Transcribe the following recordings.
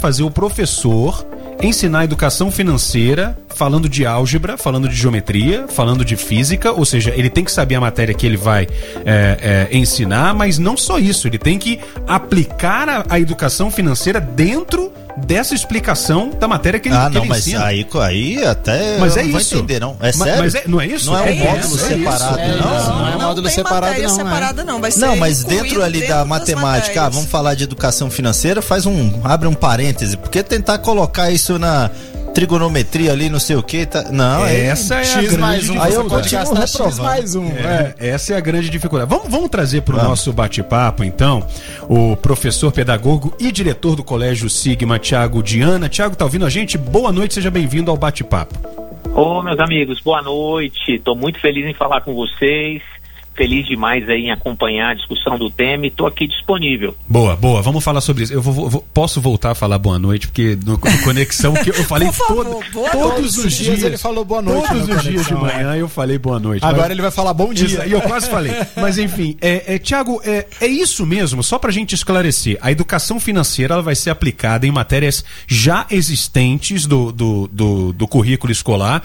fazer o professor ensinar educação financeira, falando de álgebra, falando de geometria, falando de física, ou seja, ele tem que saber a matéria que ele vai ensinar, mas não só isso, ele tem que aplicar a educação financeira dentro dessa explicação da matéria que ele ensina. Aí até mas eu é não isso. vou entender, não. É sério? Mas não é isso? Não é um módulo separado, não é módulo separado, não. Separada, não. Vai ser não, mas dentro ali da matemática, vamos falar de educação financeira, abre um parêntese, porque tentar colocar isso na trigonometria ali, não sei o que, tá... Não, essa é a grande dificuldade. Aí eu pode gastar X mais um. Essa é a grande dificuldade. Vamos trazer para o nosso bate-papo, então, o professor, pedagogo e diretor do Colégio Sigma, Thiago Diana. Thiago, tá ouvindo a gente? Boa noite, seja bem-vindo ao bate-papo. Ô, meus amigos, boa noite. Tô muito feliz em falar com vocês. Feliz demais aí em acompanhar a discussão do tema e tô aqui disponível. Boa, vamos falar sobre isso. Eu posso voltar a falar boa noite, porque no Conexão que eu falei todos os dias ele falou boa noite. Todos os dias de manhã eu falei boa noite. Agora ele vai falar bom dia. E eu quase falei. Mas enfim, Thiago, é isso mesmo, só pra gente esclarecer. A educação financeira ela vai ser aplicada em matérias já existentes do currículo escolar.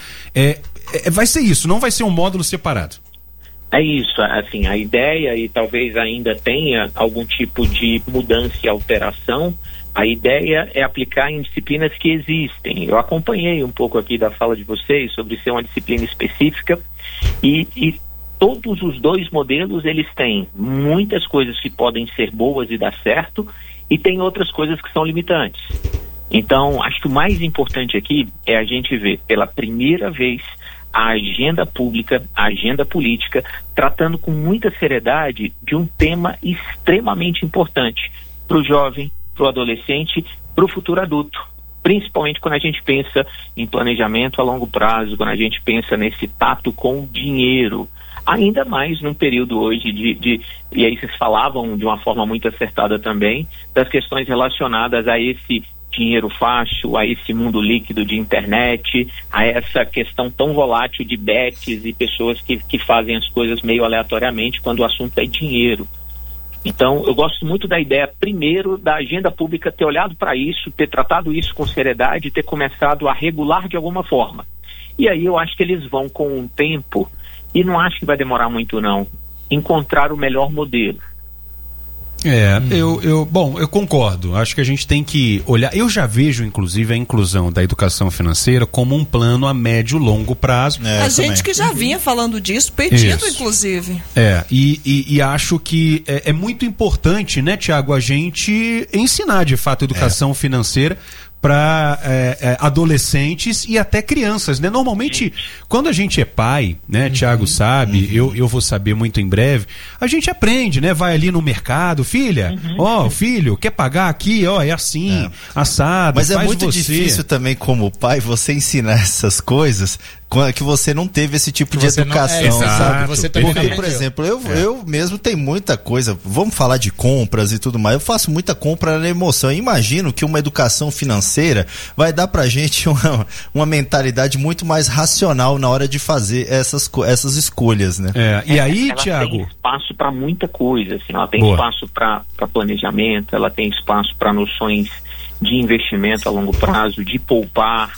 Vai ser isso, não vai ser um módulo separado. É isso, assim, a ideia, e talvez ainda tenha algum tipo de mudança e alteração, a ideia é aplicar em disciplinas que existem. Eu acompanhei um pouco aqui da fala de vocês sobre ser uma disciplina específica e todos os dois modelos, eles têm muitas coisas que podem ser boas e dar certo e tem outras coisas que são limitantes. Então, acho que o mais importante aqui é a gente ver pela primeira vez a agenda pública, a agenda política, tratando com muita seriedade de um tema extremamente importante para o jovem, para o adolescente, para o futuro adulto. Principalmente quando a gente pensa em planejamento a longo prazo, quando a gente pensa nesse tato com o dinheiro. Ainda mais num período hoje e aí vocês falavam de uma forma muito acertada também, das questões relacionadas a esse dinheiro fácil, a esse mundo líquido de internet, a essa questão tão volátil de bets e pessoas que fazem as coisas meio aleatoriamente quando o assunto é dinheiro. Então, eu gosto muito da ideia, primeiro, da agenda pública ter olhado para isso, ter tratado isso com seriedade, ter começado a regular de alguma forma. E aí eu acho que eles vão, com o tempo, e não acho que vai demorar muito não, encontrar o melhor modelo. Eu concordo. Acho que a gente tem que olhar. Eu já vejo, inclusive, a inclusão da educação financeira como um plano a médio e longo prazo. A gente que já vinha falando disso, pedindo, inclusive. E acho que é muito importante, né, Thiago, a gente ensinar, de fato, educação financeira para adolescentes e até crianças, né? Normalmente, quando a gente é pai, né, Thiago sabe, eu vou saber muito em breve, a gente aprende, né? Vai ali no mercado, filha, filho, quer pagar aqui, é assim, assado. Mas é muito difícil também, como pai, você ensinar essas coisas que você não teve esse tipo de educação, sabe? Você porque, por exemplo, eu mesmo tenho muita coisa, vamos falar de compras e tudo mais, eu faço muita compra na emoção. Eu imagino que uma educação financeira vai dar pra gente uma mentalidade muito mais racional na hora de fazer essas escolhas, né? E aí, ela Thiago? Tem espaço para muita coisa, assim, ela tem espaço para planejamento, ela tem espaço para noções de investimento a longo prazo, de poupar,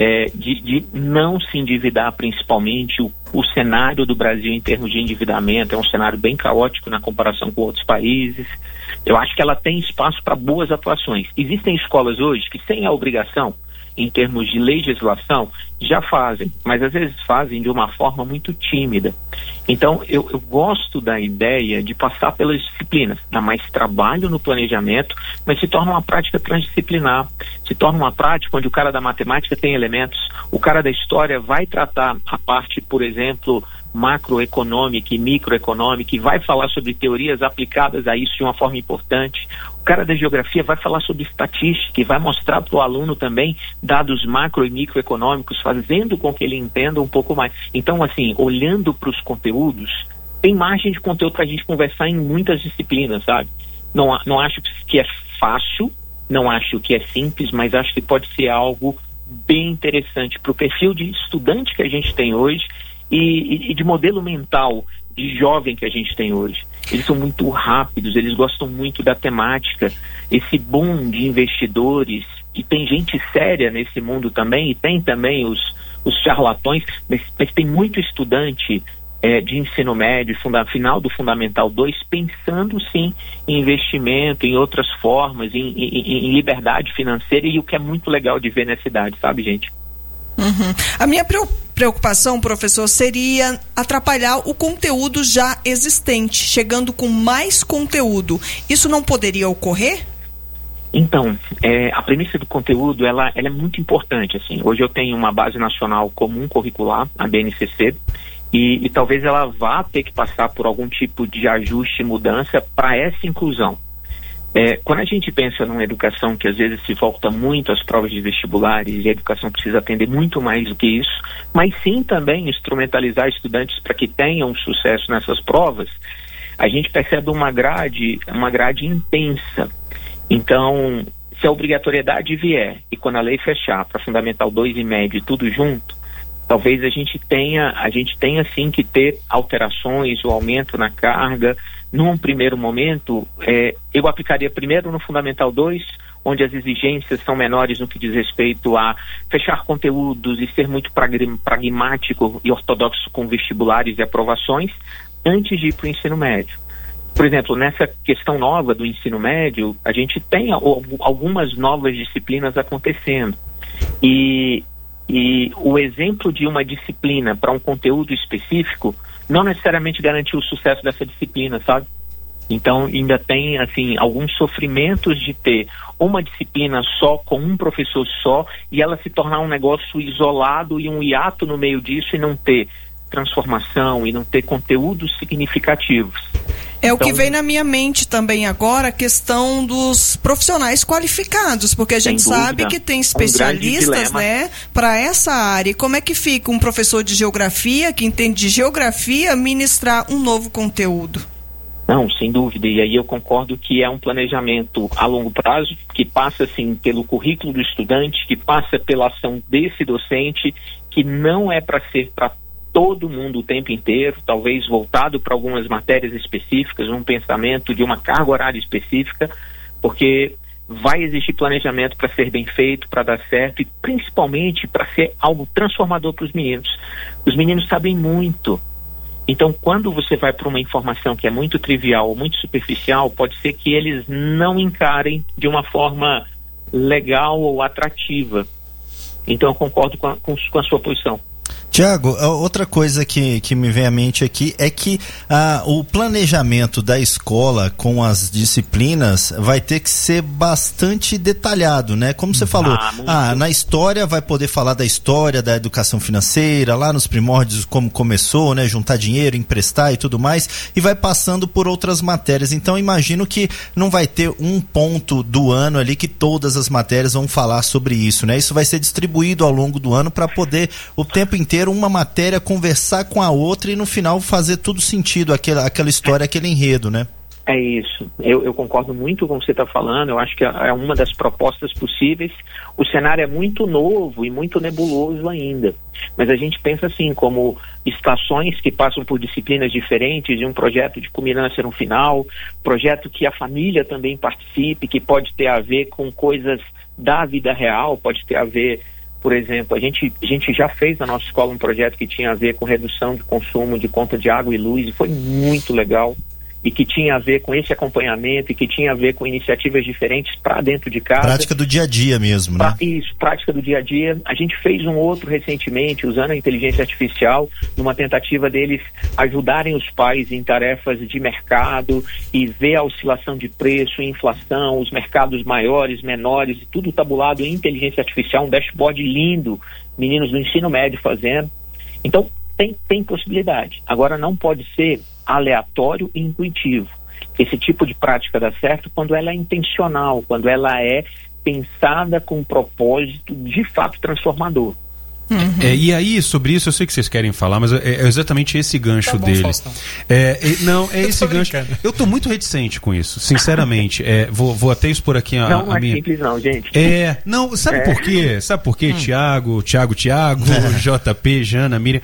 de não se endividar, principalmente. O cenário do Brasil em termos de endividamento é um cenário bem caótico na comparação com outros países. Eu acho que ela tem espaço para boas atuações. Existem escolas hoje que, sem a obrigação, em termos de legislação, já fazem, mas às vezes fazem de uma forma muito tímida. Então, eu gosto da ideia de passar pelas disciplinas, dar mais trabalho no planejamento, mas se torna uma prática transdisciplinar, se torna uma prática onde o cara da matemática tem elementos, o cara da história vai tratar a parte, por exemplo, macroeconômica e microeconômica, e vai falar sobre teorias aplicadas a isso de uma forma importante. O cara da geografia vai falar sobre estatística e vai mostrar para o aluno também dados macro e microeconômicos, fazendo com que ele entenda um pouco mais. Então, assim, olhando para os conteúdos, tem margem de conteúdo para a gente conversar em muitas disciplinas, sabe? Não acho que é fácil, não acho que é simples, mas acho que pode ser algo bem interessante para o perfil de estudante que a gente tem hoje e de modelo mental de jovem que a gente tem hoje. Eles são muito rápidos, eles gostam muito da temática. Esse boom de investidores e tem gente séria nesse mundo também, e tem também os charlatões, mas tem muito estudante de ensino médio, final do Fundamental 2, pensando sim em investimento, em outras formas, em liberdade financeira, e o que é muito legal de ver nessa idade, sabe, gente? Uhum. A minha preocupação, professor, seria atrapalhar o conteúdo já existente, chegando com mais conteúdo. Isso não poderia ocorrer? Então, a premissa do conteúdo, ela é muito importante, assim. Hoje eu tenho uma base nacional comum curricular, a BNCC, e talvez ela vá ter que passar por algum tipo de ajuste e mudança para essa inclusão. Quando a gente pensa numa educação que às vezes se volta muito às provas de vestibulares, e a educação precisa atender muito mais do que isso, mas sim também instrumentalizar estudantes para que tenham sucesso nessas provas, a gente percebe uma grade intensa. Então, se a obrigatoriedade vier e quando a lei fechar para Fundamental 2 e médio e tudo junto, talvez a gente tenha sim que ter alterações, o aumento na carga. Num primeiro momento, eu aplicaria primeiro no Fundamental 2, onde as exigências são menores no que diz respeito a fechar conteúdos e ser muito pragmático e ortodoxo com vestibulares e aprovações, antes de ir para o ensino médio. Por exemplo, nessa questão nova do ensino médio, a gente tem algumas novas disciplinas acontecendo. E o exemplo de uma disciplina para um conteúdo específico não necessariamente garantiu o sucesso dessa disciplina, sabe? Então, ainda tem, assim, alguns sofrimentos de ter uma disciplina só, com um professor só, e ela se tornar um negócio isolado e um hiato no meio disso, e não ter transformação, e não ter conteúdos significativos. O que vem na minha mente também agora, a questão dos profissionais qualificados, porque a gente sabe que tem especialistas, né, para essa área. E como é que fica um professor de geografia, que entende de geografia, ministrar um novo conteúdo? Não, sem dúvida, e aí eu concordo que é um planejamento a longo prazo, que passa, assim, pelo currículo do estudante, que passa pela ação desse docente, que não é para ser para todo mundo o tempo inteiro, talvez voltado para algumas matérias específicas, um pensamento de uma carga horária específica, porque vai existir planejamento para ser bem feito, para dar certo, e principalmente para ser algo transformador para os meninos. Os meninos sabem muito. Então, quando você vai para uma informação que é muito trivial ou muito superficial, pode ser que eles não encarem de uma forma legal ou atrativa. Então, eu concordo com a sua posição. Tiago, outra coisa que me vem à mente aqui é que o planejamento da escola com as disciplinas vai ter que ser bastante detalhado, né? Como você falou, na história vai poder falar da história da educação financeira, lá nos primórdios como começou, né? Juntar dinheiro, emprestar e tudo mais, e vai passando por outras matérias. Então imagino que não vai ter um ponto do ano ali que todas as matérias vão falar sobre isso, né? Isso vai ser distribuído ao longo do ano para poder o tempo inteiro uma matéria conversar com a outra e no final fazer tudo sentido, aquela história, aquele enredo, né? É isso. Eu concordo muito com o que você está falando. Eu acho que é uma das propostas possíveis. O cenário é muito novo e muito nebuloso ainda. Mas a gente pensa assim, como estações que passam por disciplinas diferentes, e um projeto de culminância no final, projeto que a família também participe, que pode ter a ver com coisas da vida real, pode ter a ver. Por exemplo, a gente já fez na nossa escola um projeto que tinha a ver com redução de consumo de conta de água e luz, e foi muito legal, e que tinha a ver com esse acompanhamento, e que tinha a ver com iniciativas diferentes para dentro de casa. Prática do dia a dia mesmo, né? Isso, prática do dia a dia. A gente fez um outro recentemente, usando a inteligência artificial, numa tentativa deles ajudarem os pais em tarefas de mercado e ver a oscilação de preço, inflação, os mercados maiores, menores, e tudo tabulado em inteligência artificial, um dashboard lindo, meninos do ensino médio fazendo. Então, tem possibilidade. Agora, não pode ser aleatório e intuitivo. Esse tipo de prática dá certo quando ela é intencional, quando ela é pensada com um propósito de fato transformador. Uhum. E aí, sobre isso, eu sei que vocês querem falar, mas é exatamente esse gancho dele. Não, é esse gancho. Eu tô muito reticente com isso, sinceramente. Vou até expor aqui a minha... Não é simples não, gente. Não, sabe por quê? Sabe por quê, Tiago, JP, Jana, Miriam?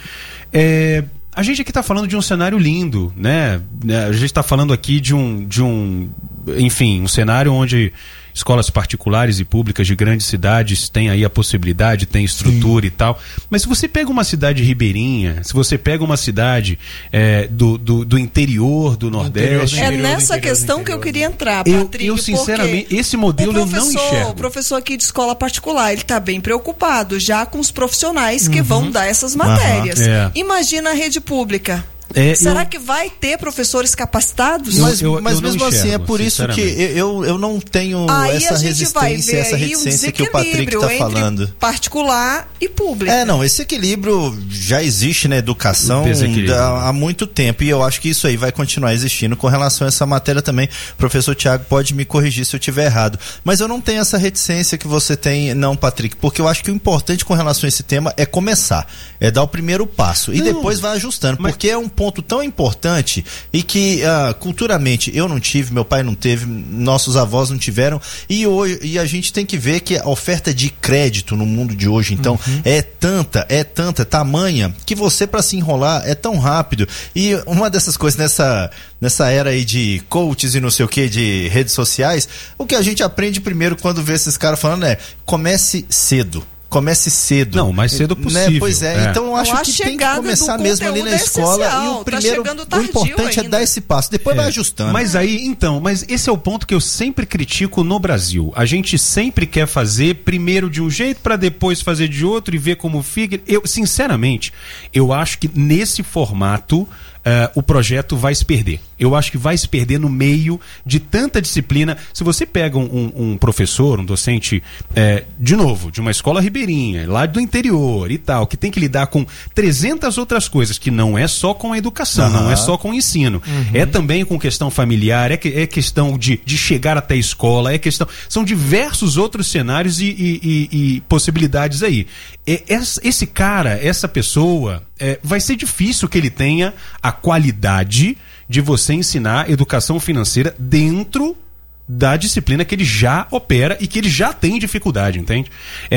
A gente aqui está falando de um cenário lindo, né? A gente está falando aqui de um cenário onde escolas particulares e públicas de grandes cidades têm aí a possibilidade, tem estrutura e tal. Mas se você pega uma cidade ribeirinha, se você pega uma cidade do interior do Nordeste... É nessa questão que eu queria entrar, Patrick. Eu sinceramente, esse modelo eu não enxergo. O professor aqui de escola particular, ele está bem preocupado já com os profissionais que vão dar essas matérias. Imagina a rede pública. Será que vai ter professores capacitados? Mas mesmo assim, é por isso que eu não tenho essa resistência, essa reticência que o Patrick está falando. Particular e público. Esse equilíbrio já existe na educação há muito tempo, e eu acho que isso aí vai continuar existindo com relação a essa matéria também. O professor Tiago pode me corrigir se eu estiver errado, mas eu não tenho essa reticência que você tem, não, Patrick, porque eu acho que o importante com relação a esse tema é começar, é dar o primeiro passo e depois vai ajustando, porque é um ponto tão importante e que culturalmente eu não tive, meu pai não teve, nossos avós não tiveram, e a gente tem que ver que a oferta de crédito no mundo de hoje, então, é tanta, tamanha, que você, para se enrolar, é tão rápido. E uma dessas coisas nessa era aí de coaches e não sei o que, de redes sociais, o que a gente aprende primeiro quando vê esses caras falando comece cedo. Não, o mais cedo possível. Né? Pois é, então eu acho que tem que começar mesmo ali na escola, e o importante é dar esse passo, depois vai ajustando. Mas esse é o ponto que eu sempre critico no Brasil. A gente sempre quer fazer primeiro de um jeito para depois fazer de outro e ver como fica. Sinceramente, eu acho que nesse formato o projeto vai se perder. Eu acho que vai se perder no meio de tanta disciplina. Se você pega um professor, um docente, de novo, de uma escola ribeirinha, lá do interior e tal, que tem que lidar com 300 outras coisas, que não é só com a educação, não é só com o ensino, é também com questão familiar, é questão de chegar até a escola, são diversos outros cenários e possibilidades aí. Esse cara, essa pessoa, vai ser difícil que ele tenha a qualidade de você ensinar educação financeira dentro da disciplina que ele já opera e que ele já tem dificuldade, entende?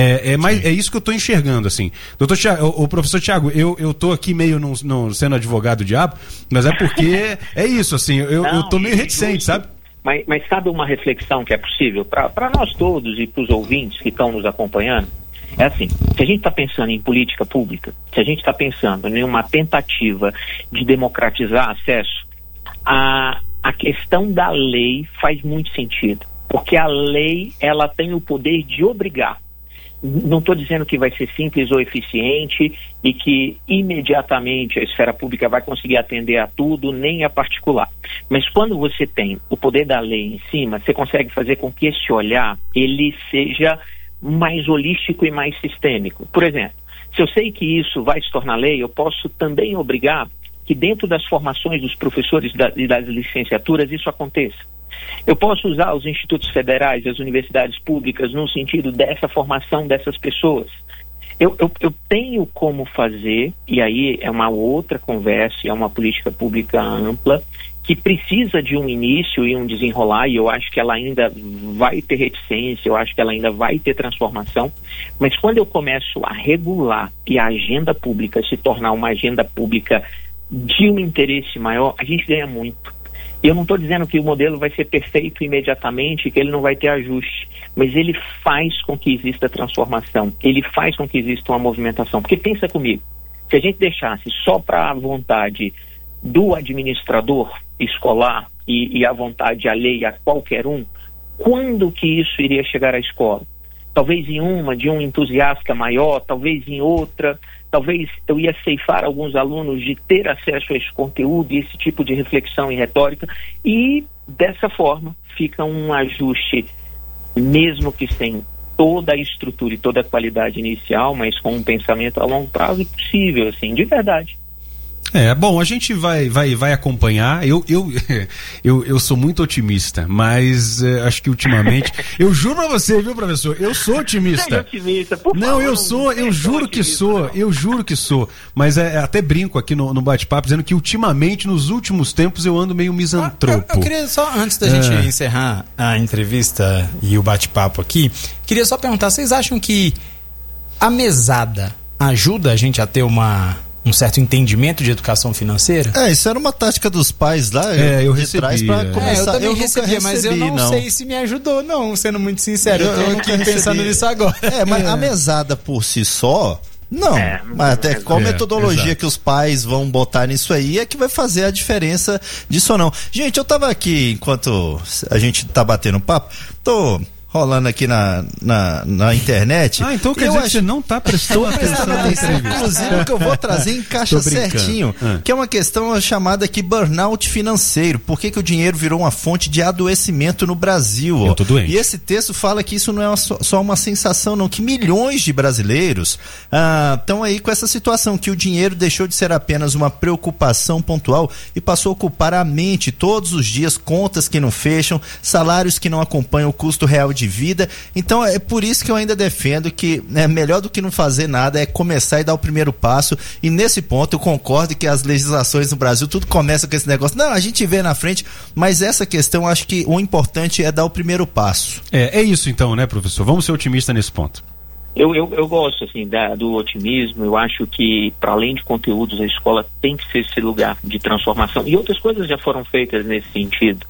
É isso que eu estou enxergando, assim. O professor Tiago, eu tô aqui meio sendo advogado do diabo, mas é porque é isso, assim, eu tô meio reticente, sabe? Mas sabe uma reflexão que é possível para nós todos e para os ouvintes que estão nos acompanhando? É assim, se a gente está pensando em política pública, se a gente está pensando em uma tentativa de democratizar acesso, a questão da lei faz muito sentido, porque a lei, ela tem o poder de obrigar. Não estou dizendo que vai ser simples ou eficiente e que imediatamente a esfera pública vai conseguir atender a tudo, nem a particular. Mas quando você tem o poder da lei em cima, você consegue fazer com que esse olhar, ele seja mais holístico e mais sistêmico. Por exemplo, se eu sei que isso vai se tornar lei, eu posso também obrigar que dentro das formações dos professores e das licenciaturas isso aconteça. Eu posso usar os institutos federais e as universidades públicas no sentido dessa formação dessas pessoas. Eu tenho como fazer, e aí é uma outra conversa, é uma política pública ampla, que precisa de um início e um desenrolar, e eu acho que ela ainda vai ter reticência, eu acho que ela ainda vai ter transformação, mas quando eu começo a regular e a agenda pública se tornar uma agenda pública de um interesse maior, a gente ganha muito. Eu não estou dizendo que o modelo vai ser perfeito imediatamente, que ele não vai ter ajuste, mas ele faz com que exista transformação, ele faz com que exista uma movimentação, porque pensa comigo, se a gente deixasse só para a vontade do administrador escolar e à vontade alheia a qualquer um, quando que isso iria chegar à escola? Talvez em de um entusiasta maior, talvez em outra, talvez eu ia ceifar alguns alunos de ter acesso a esse conteúdo e esse tipo de reflexão e retórica, e dessa forma fica um ajuste, mesmo que sem toda a estrutura e toda a qualidade inicial, mas com um pensamento a longo prazo possível, assim, de verdade. Bom, a gente vai acompanhar. Eu sou muito otimista, mas acho que ultimamente, eu juro pra você, viu, professor, eu sou otimista. Seja otimista, por favor. Não, eu juro que sou, mas até brinco aqui no bate-papo dizendo que ultimamente, nos últimos tempos, eu ando meio misantropo. Eu queria só, antes da gente encerrar a entrevista e o bate-papo aqui, queria só perguntar, vocês acham que a mesada ajuda a gente a ter uma um certo entendimento de educação financeira? Isso era uma tática dos pais lá. Eu recebi. Pra começar. Eu também recebi, mas eu não sei se me ajudou, não, sendo muito sincero. Eu tô aqui pensando nisso agora. Mas a mesada por si só... Não, mas até qual metodologia que os pais vão botar nisso aí é que vai fazer a diferença disso ou não. Gente, eu tava aqui, enquanto a gente tá batendo papo, tô rolando aqui na internet. Então quer dizer que você não tá prestando atenção na entrevista. Inclusive, o que eu vou trazer encaixa certinho, que é uma questão chamada aqui burnout financeiro. Por que o dinheiro virou uma fonte de adoecimento no Brasil? Eu tô doente. E esse texto fala que isso não é só uma sensação, não, que milhões de brasileiros estão aí com essa situação, que o dinheiro deixou de ser apenas uma preocupação pontual e passou a ocupar a mente todos os dias, contas que não fecham, salários que não acompanham o custo real de vida. Então é por isso que eu ainda defendo que melhor do que não fazer nada é começar e dar o primeiro passo, e nesse ponto eu concordo que as legislações no Brasil tudo começa com esse negócio, não, a gente vê na frente, mas essa questão acho que o importante é dar o primeiro passo. É isso então, né, professor? Vamos ser otimistas nesse ponto. Eu gosto assim do otimismo. Eu acho que, para além de conteúdos, a escola tem que ser esse lugar de transformação, e outras coisas já foram feitas nesse sentido.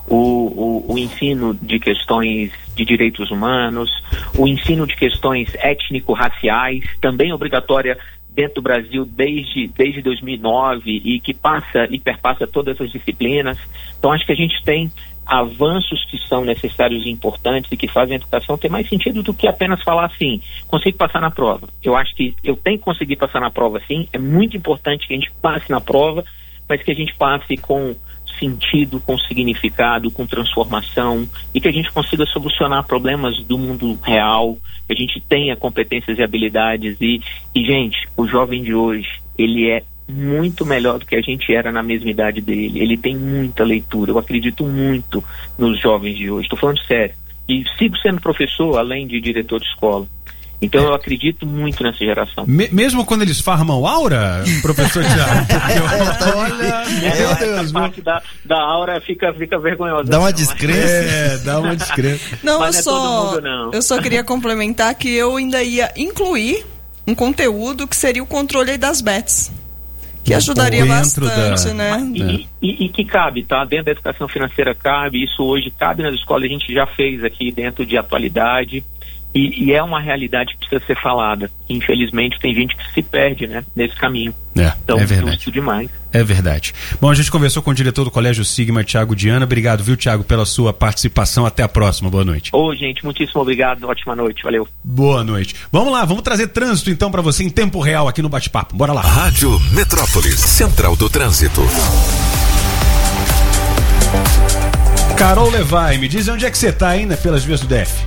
O ensino de questões de direitos humanos, o ensino de questões étnico-raciais, também obrigatória dentro do Brasil desde 2009 e que passa e perpassa todas as disciplinas. Então acho que a gente tem avanços que são necessários e importantes e que fazem a educação ter mais sentido do que apenas falar assim, consigo passar na prova. Eu acho que eu tenho que conseguir passar na prova sim, é muito importante que a gente passe na prova, mas que a gente passe com sentido, com significado, com transformação, e que a gente consiga solucionar problemas do mundo real, que a gente tenha competências e habilidades e gente, o jovem de hoje, ele é muito melhor do que a gente era na mesma idade dele, ele tem muita leitura, eu acredito muito nos jovens de hoje, estou falando sério, e sigo sendo professor além de diretor de escola. Então eu acredito muito nessa geração. Mesmo quando eles farmam aura, professor Thiago? Essa parte da aura fica vergonhosa. Dá uma descrença. Dá uma descrença. Não, eu só queria complementar que eu ainda ia incluir um conteúdo que seria o controle das bets. Que ajudaria bastante, né? E que cabe, tá? Dentro da educação financeira cabe, isso hoje cabe nas escolas, a gente já fez aqui dentro de atualidade. E é uma realidade que precisa ser falada. Infelizmente tem gente que se perde, né, nesse caminho. Então, é verdade. Justo demais. É verdade. Bom, a gente conversou com o diretor do Colégio Sigma, Thiago Diana. Obrigado, viu, Thiago, pela sua participação. Até a próxima. Boa noite. Gente, muitíssimo obrigado. Ótima noite. Valeu. Boa noite. Vamos lá, vamos trazer trânsito então para você em tempo real aqui no Bate-Papo. Bora lá. Rádio Metrópolis, Central do Trânsito. Carol Levai, me diz onde é que você tá ainda pelas vias do DF.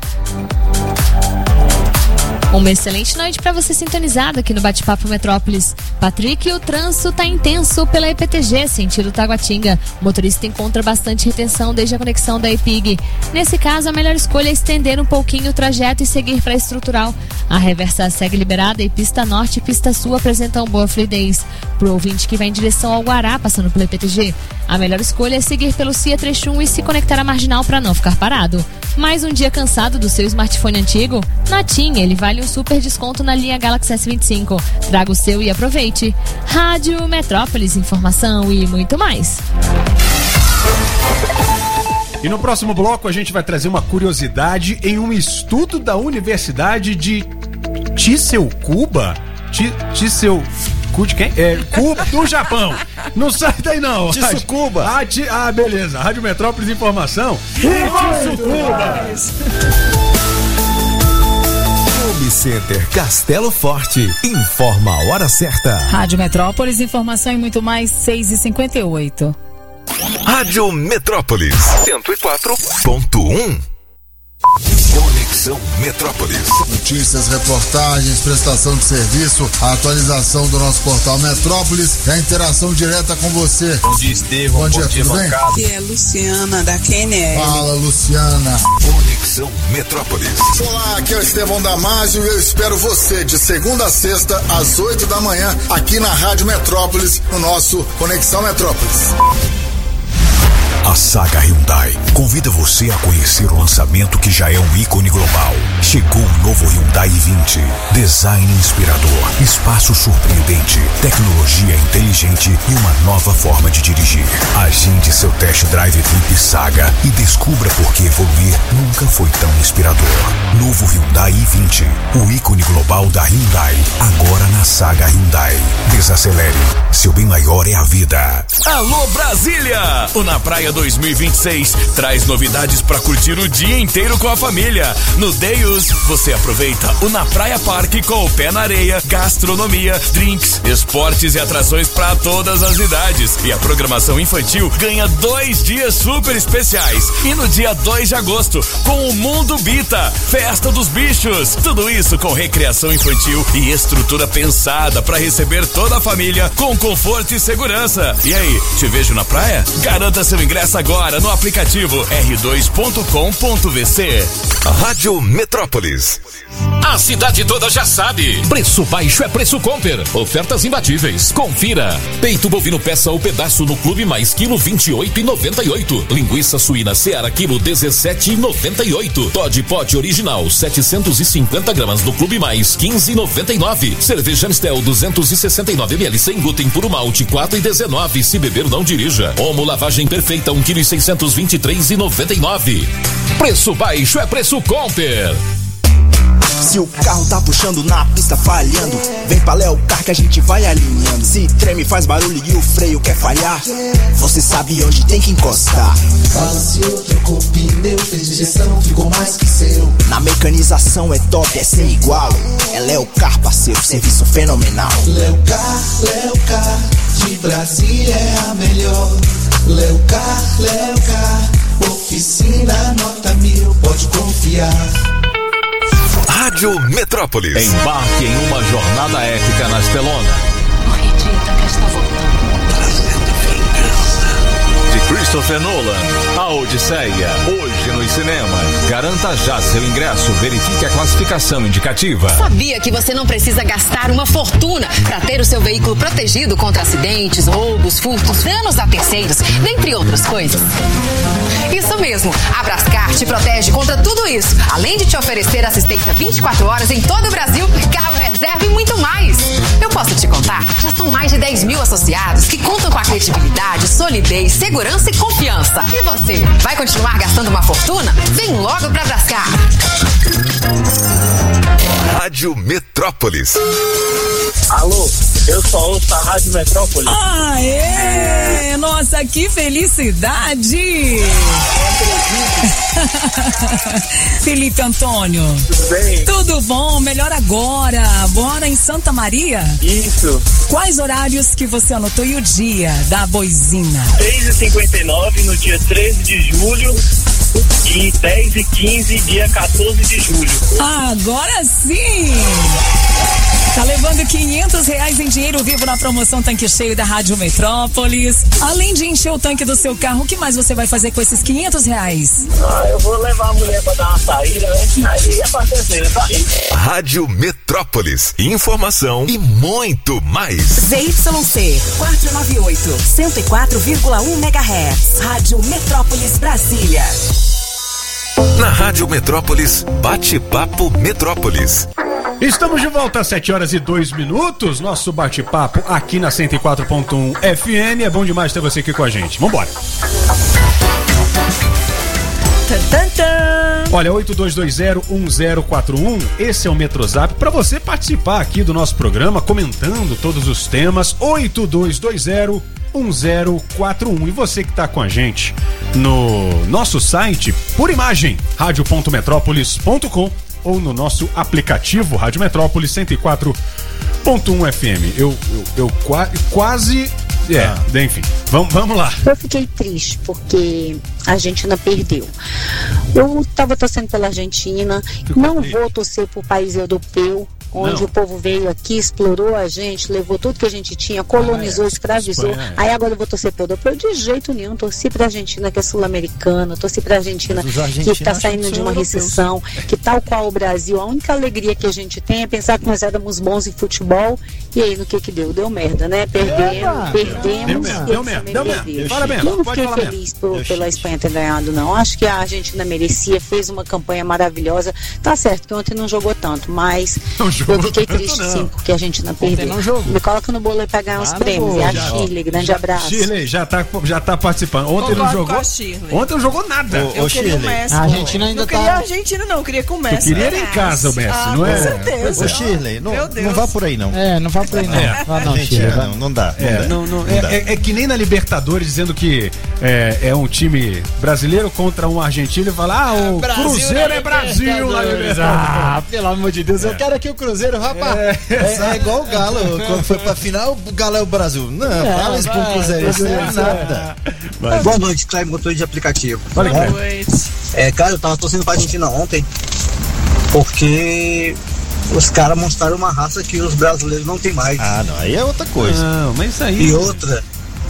Uma excelente noite para você sintonizado aqui no Bate-Papo Metrópolis. Patrick, o trânsito tá intenso pela EPTG, sentido Taguatinga. O motorista encontra bastante retenção desde a conexão da EPIG. Nesse caso, a melhor escolha é estender um pouquinho o trajeto e seguir para a estrutural. A reversa segue liberada e pista norte e pista sul apresentam boa fluidez. Pro ouvinte que vai em direção ao Guará, passando pela EPTG, a melhor escolha é seguir pelo CIA Trecho 1 e se conectar à marginal para não ficar parado. Mais um dia cansado do seu smartphone antigo? Na TIM, ele vale um super desconto na linha Galaxy S25. Traga o seu e aproveite. Rádio Metrópolis, informação e muito mais. E no próximo bloco a gente vai trazer uma curiosidade em um estudo da Universidade de Tsukuba. De quem? Cuba, do Japão. Não sai daí não. Tsukuba. Beleza. Rádio Metrópolis Informação. Tsukuba. Home Center Castelo Forte. Informa a hora certa. Rádio Metrópolis Informação e muito mais, 6h58. Rádio Metrópolis 104.1. Conexão Metrópolis. Notícias, reportagens, prestação de serviço, a atualização do nosso portal Metrópolis e a interação direta com você. Bom dia, Estevão. Bom dia, tudo bem? Aqui é Luciana, da QNR. Fala, Luciana. Conexão Metrópolis. Olá, aqui é o Estevão Damasio e eu espero você de segunda a sexta, às 8 da manhã, aqui na Rádio Metrópolis, no nosso Conexão Metrópolis. A saga Hyundai convida você a conhecer o lançamento que já é um ícone global. Chegou o novo Hyundai i20. Design inspirador, espaço surpreendente, tecnologia inteligente e uma nova forma de dirigir. Agende seu test drive Trip Saga e descubra por que evoluir nunca foi tão inspirador. Novo Hyundai i20, o ícone global da Hyundai, agora na saga Hyundai. Desacelere, seu bem maior é a vida. Alô Brasília! O Na Praia 2026 traz novidades para curtir o dia inteiro com a família. No Deus, você aproveita o Na Praia Parque com o pé na areia, gastronomia, drinks, esportes e atrações para todas as idades. E a programação infantil ganha 2 dias super especiais. E no dia 2 de agosto, com o Mundo Bita, Festa dos Bichos. Tudo isso com recreação infantil e estrutura pensada para receber toda a família com conforto e segurança. E aí, te vejo na praia? Garanta seu ingresso agora no aplicativo r2.com.vc. Rádio Metrópolis. A cidade toda já sabe. Preço baixo é preço Comper. Ofertas imbatíveis. Confira. Peito bovino peça ou pedaço no Clube Mais, quilo 28,98. Linguiça suína Seara, quilo 17,98. Toddy Pote original 750 gramas no Clube Mais, 15,99. Cerveja Amstel 269 ml sem glúten puro malte, 4,19. Se beber não dirija. Omo lavagem perfeita 1,623,99. Preço baixo é preço Comper. Se o carro tá puxando na pista falhando, vem pra Léo Car que a gente vai alinhando. Se treme, faz barulho e o freio quer falhar, você sabe onde tem que encostar. Balanceou, trocou pneu, fez injeção, ficou mais que seu. Na mecanização é top, é sem igual. É Léo Car, parceiro, serviço fenomenal. Léo Car, de Brasília é a melhor. Léo Car, oficina nota 1000, pode confiar. Rádio Metrópolis. Embarque em uma jornada épica na Estelona. Acredita que está voltando. Trazendo vingança. De Christopher Nolan, A Odisseia, hoje nos cinemas. Garanta já seu ingresso, verifique a classificação indicativa. Sabia que você não precisa gastar uma fortuna para ter o seu veículo protegido contra acidentes, roubos, furtos, danos a terceiros, dentre outras coisas? Isso mesmo, a Brascar te protege contra tudo isso, além de te oferecer assistência 24 horas em todo o Brasil, carro reserva e muito mais. Eu posso te contar? Já são mais de 10 mil associados que contam com a credibilidade, solidez, segurança e confiança. E você, vai continuar gastando uma fortuna? Vem logo pra Brascar. Rádio Metrópolis. Alô, eu só ouço a Rádio Metrópolis. Aê! Nossa, que felicidade! Felipe Antônio. Tudo bem? Tudo bom, melhor agora. Bora em Santa Maria? Isso. Quais horários que você anotou e o dia da boizina? 6h59 no dia 13 de julho e 10h15 dia 14 de julho. Agora sim! Tá levando R$500 em dinheiro vivo na promoção Tanque Cheio da Rádio Metrópolis. Além de encher o tanque do seu carro, o que mais você vai fazer com esses R$500? Eu vou levar a mulher pra dar uma saída, né? Aí é pra terceira, tá aí. Rádio Metrópolis. Informação e muito mais. ZYC 498, 104,1 MHz. Rádio Metrópolis Brasília. Na Rádio Metrópolis, Bate-Papo Metrópolis. Estamos de volta às 7h02, nosso bate-papo aqui na 104.1 FM. É bom demais ter você aqui com a gente. Vambora. Olha, 82201041, esse é o Metrozap para você participar aqui do nosso programa, comentando todos os temas. 82201041. E você que está com a gente no nosso site, por imagem, radio.metrópolis.com, ou no nosso aplicativo Rádio Metrópolis 104.1 FM. Eu quase... enfim, vamos lá. Eu fiquei triste porque a Argentina perdeu. Eu estava torcendo pela Argentina, não vou torcer para o país europeu, onde o povo veio aqui, explorou a gente, levou tudo que a gente tinha, colonizou, escravizou. Aí agora eu vou torcer para o europeu? De jeito nenhum. Torci para a Argentina, que é sul-americana, torci para a Argentina que está saindo de uma recessão, que tal qual o Brasil, a única alegria que a gente tem é pensar que nós éramos bons em futebol. E aí no que deu? Deu merda, né? Perdemos perdemos. Deu mesmo. Parabéns. Eu não fiquei feliz pela Espanha ter ganhado, não. Acho que a Argentina merecia, fez uma campanha maravilhosa. Tá certo que ontem não jogou tanto, mas eu fiquei triste sim, porque a Argentina perdeu. Me coloca no bolo aí pra ganhar os prêmios. E a Shirley, grande abraço. Shirley já tá participando. Ontem não jogou. Ontem não jogou nada. Eu queria o Messi. A Argentina ainda não queria a Argentina, não, eu queria com o Messi. Eu queria ele em casa, o Messi, não é? Com certeza. Ô, Shirley, não vá por aí, não. Não vá por aí, não. Shirley, não dá. É que nem na Libertadores dizendo que é um time brasileiro contra um argentino e fala, o Cruzeiro é Brasil na Libertadores. Pelo amor de Deus, eu quero aqui o Cruzeiro, rapaz. É igual o Galo, quando foi pra final, o Galo é o Brasil. Não, fala isso pro Cruzeiro, isso não é nada. Boa noite, Caio, motor de aplicativo. Boa noite. Cara, eu tava torcendo pra Argentina ontem, porque os caras mostraram uma raça que os brasileiros não tem mais. Não, aí é outra coisa. Não, mas isso aí... E outra,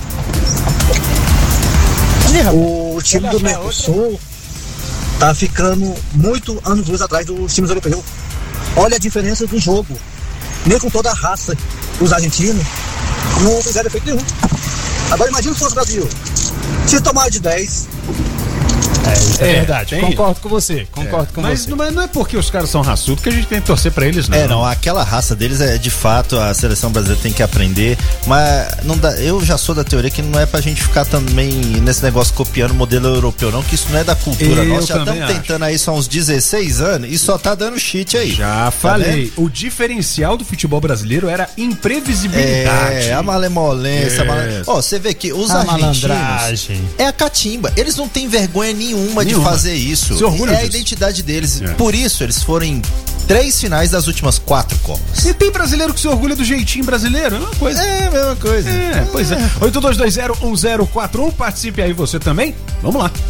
o time do Mercosul tá ficando muito anos atrás dos times europeus. Olha a diferença do jogo. Nem com toda a raça dos argentinos, não fizeram efeito nenhum. Agora imagina se fosse o Brasil. Se tomar de 10... Isso é verdade, concordo com você, mas não é porque os caras são raçudos que a gente tem que torcer pra eles, não. Não, aquela raça deles é de fato, a seleção brasileira tem que aprender, mas não dá, eu já sou da teoria que não é pra gente ficar também nesse negócio copiando o modelo europeu, não, que isso não é da cultura nossa, já estamos tentando aí só uns 16 anos e só tá dando cheat aí. Já falei, o diferencial do futebol brasileiro era imprevisibilidade. A malemolência, você vê que os argentinos é a catimba, eles não têm vergonha nenhuma de fazer isso. É a identidade deles. Por isso, eles foram em 3 finais das últimas 4 Copas. E tem brasileiro que se orgulha do jeitinho brasileiro, é a mesma coisa. É a mesma coisa. Pois é. 82201041, participe aí você também. Vamos lá.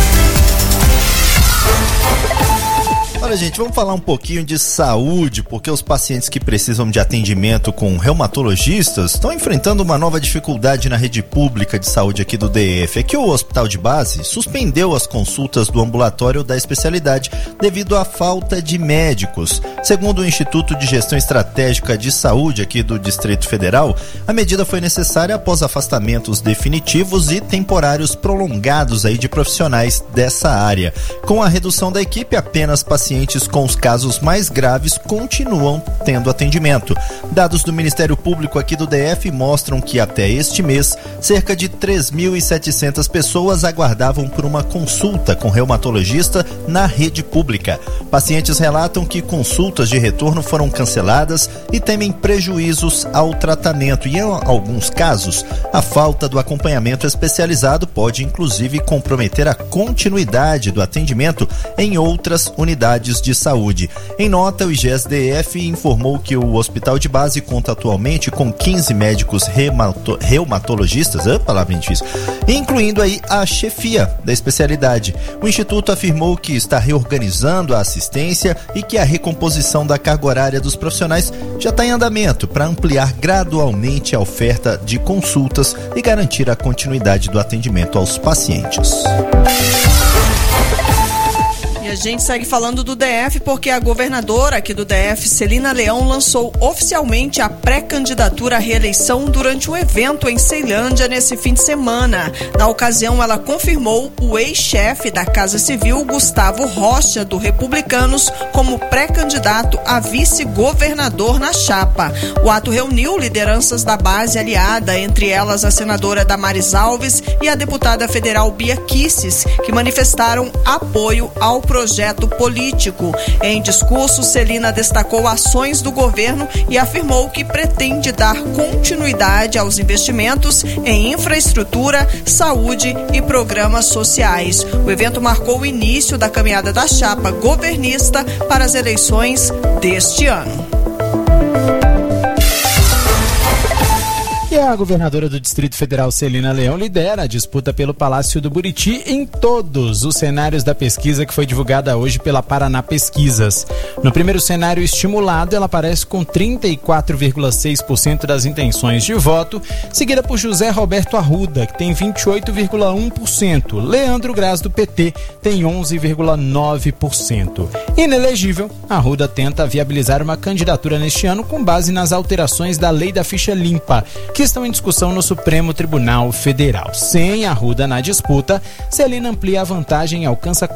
Olha, gente, vamos falar um pouquinho de saúde, porque os pacientes que precisam de atendimento com reumatologistas estão enfrentando uma nova dificuldade na rede pública de saúde aqui do DF. É que o Hospital de Base suspendeu as consultas do ambulatório da especialidade devido à falta de médicos. Segundo o Instituto de Gestão Estratégica de Saúde aqui do Distrito Federal, a medida foi necessária após afastamentos definitivos e temporários prolongados aí de profissionais dessa área. Com a redução da equipe, apenas pacientes com os casos mais graves continuam tendo atendimento. Dados do Ministério Público aqui do DF mostram que até este mês, cerca de 3.700 pessoas aguardavam por uma consulta com reumatologista na rede pública. Pacientes relatam que consultas de retorno foram canceladas e temem prejuízos ao tratamento. E em alguns casos, a falta do acompanhamento especializado pode inclusive comprometer a continuidade do atendimento em outras unidades de saúde. Em nota, o IGES-DF informou que o Hospital de Base conta atualmente com 15 médicos reumatologistas, palavra difícil, incluindo aí a chefia da especialidade. O Instituto afirmou que está reorganizando a assistência e que a recomposição da carga horária dos profissionais já está em andamento para ampliar gradualmente a oferta de consultas e garantir a continuidade do atendimento aos pacientes. E a gente segue falando do DF porque a governadora aqui do DF, Celina Leão, lançou oficialmente a pré-candidatura à reeleição durante um evento em Ceilândia nesse fim de semana. Na ocasião, ela confirmou o ex-chefe da Casa Civil, Gustavo Rocha, do Republicanos, como pré-candidato a vice-governador na chapa. O ato reuniu lideranças da base aliada, entre elas a senadora Damares Alves e a deputada federal Bia Kicis, que manifestaram apoio ao projeto político. Em discurso, Celina destacou ações do governo e afirmou que pretende dar continuidade aos investimentos em infraestrutura, saúde e programas sociais. O evento marcou o início da caminhada da chapa governista para as eleições deste ano. E a governadora do Distrito Federal, Celina Leão, lidera a disputa pelo Palácio do Buriti em todos os cenários da pesquisa que foi divulgada hoje pela Paraná Pesquisas. No primeiro cenário estimulado, ela aparece com 34,6% das intenções de voto, seguida por José Roberto Arruda, que tem 28,1%. Leandro Graz, do PT, tem 11,9%. Inelegível, Arruda tenta viabilizar uma candidatura neste ano com base nas alterações da Lei da Ficha Limpa, que estão em discussão no Supremo Tribunal Federal. Sem Arruda na disputa, Celina amplia a vantagem e alcança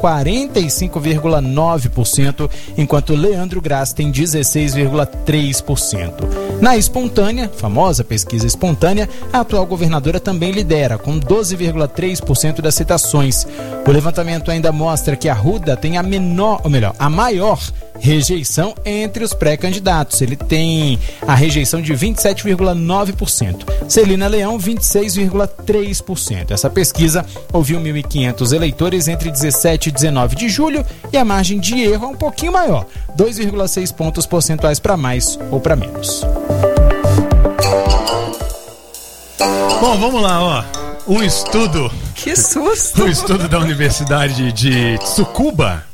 45,9%, enquanto Leandro Graz tem 16,3%. Na espontânea, famosa pesquisa espontânea, a atual governadora também lidera, com 12,3% das citações. O levantamento ainda mostra que Arruda tem a maior rejeição entre os pré-candidatos. Ele tem a rejeição de 27,9%. Celina Leão, 26,3%. Essa pesquisa ouviu 1.500 eleitores entre 17 e 19 de julho e a margem de erro é um pouquinho maior, 2,6 pontos percentuais para mais ou para menos. Bom, vamos lá, ó. Um estudo. Que susto! Um estudo da Universidade de Tsukuba.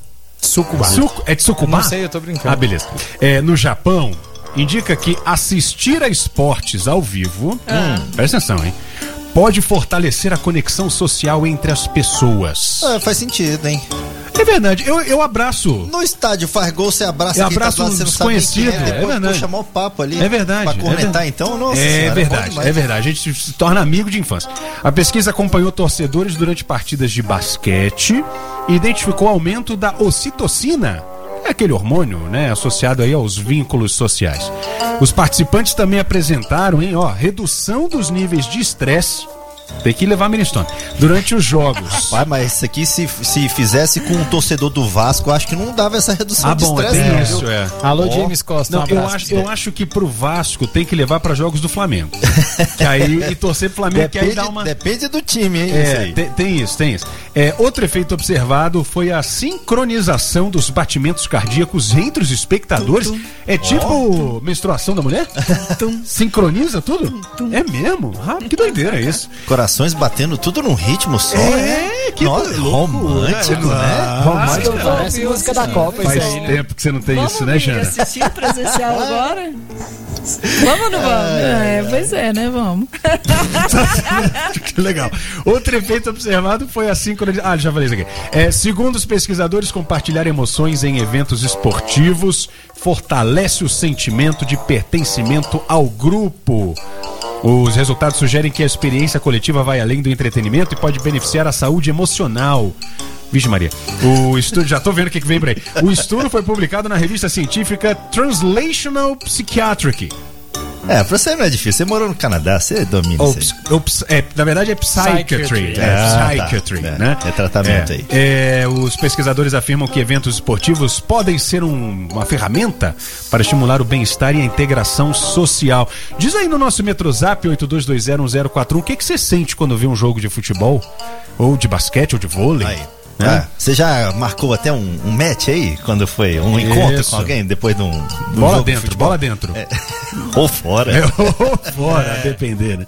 É Tsukuba? Não sei, eu tô brincando. Ah, beleza. No Japão, indica que assistir a esportes ao vivo, presta atenção, hein? Pode fortalecer a conexão social entre as pessoas. Faz sentido, hein? É verdade, eu abraço. No estádio faz gol, você abraça quem tá lá, você não sabe quem é. É verdade. Chamar o papo ali. É verdade. Pra cornetar, então, nossa senhora, é verdade. A gente se torna amigo de infância. A pesquisa acompanhou torcedores durante partidas de basquete e identificou aumento da ocitocina. É aquele hormônio, né, associado aí aos vínculos sociais. Os participantes também apresentaram, redução dos níveis de estresse. Tem que levar a Milestone durante os jogos. Mas isso aqui, se fizesse com um torcedor do Vasco, eu acho que não dava essa redução de estresse. Tem isso, Alô, James Costa. Não, eu acho que pro Vasco tem que levar para jogos do Flamengo. Que aí, e torcer pro Flamengo, que aí dá uma. Depende do time, hein? Tem isso. Outro efeito observado foi a sincronização dos batimentos cardíacos entre os espectadores. É tipo menstruação da mulher? Sincroniza tudo? É mesmo? Que doideira é isso? Corações batendo tudo num ritmo só, que romântico, né? Romântico, parece música da Copa. Faz tempo que você não tem isso, né, Jana? Vamos assistir presencial agora? Vamos ou não vamos? Pois é, né? Vamos. Que legal. Outro efeito observado foi a sincronização. Já falei isso aqui. Segundo os pesquisadores, compartilhar emoções em eventos esportivos fortalece o sentimento de pertencimento ao grupo. Os resultados sugerem que a experiência coletiva vai além do entretenimento e pode beneficiar a saúde emocional. Vixe Maria, o estudo, já tô vendo o que vem por aí. O estudo foi publicado na revista científica Translational Psychiatry. Pra você não é difícil, você morou no Canadá, você domina isso aí. Na verdade é Psychiatry. Psychiatry, né? É tratamento aí. Os pesquisadores afirmam que eventos esportivos podem ser uma ferramenta para estimular o bem-estar e a integração social. Diz aí no nosso Metrozap 82201041, o que você sente quando vê um jogo de futebol? Ou de basquete, ou de vôlei? Aí. Você já marcou até um match aí, quando foi um encontro com alguém, depois de um bola jogo dentro, de futebol? Bola dentro. Ou fora. Ou fora, a depender, né?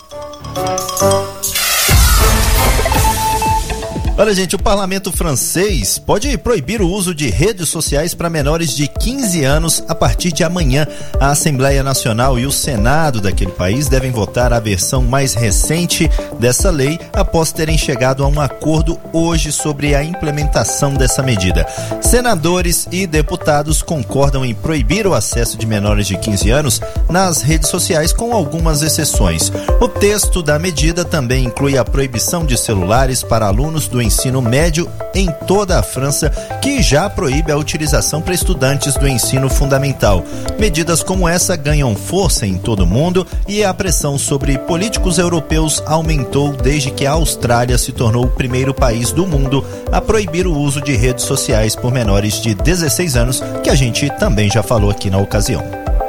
Olha, gente, o parlamento francês pode proibir o uso de redes sociais para menores de 15 anos a partir de amanhã. A Assembleia Nacional e o Senado daquele país devem votar a versão mais recente dessa lei após terem chegado a um acordo hoje sobre a implementação dessa medida. Senadores e deputados concordam em proibir o acesso de menores de 15 anos nas redes sociais, com algumas exceções. O texto da medida também inclui a proibição de celulares para alunos do ensino médio em toda a França, que já proíbe a utilização para estudantes do ensino fundamental. Medidas como essa ganham força em todo o mundo e a pressão sobre políticos europeus aumentou desde que a Austrália se tornou o primeiro país do mundo a proibir o uso de redes sociais por menores de 16 anos, que a gente também já falou aqui na ocasião.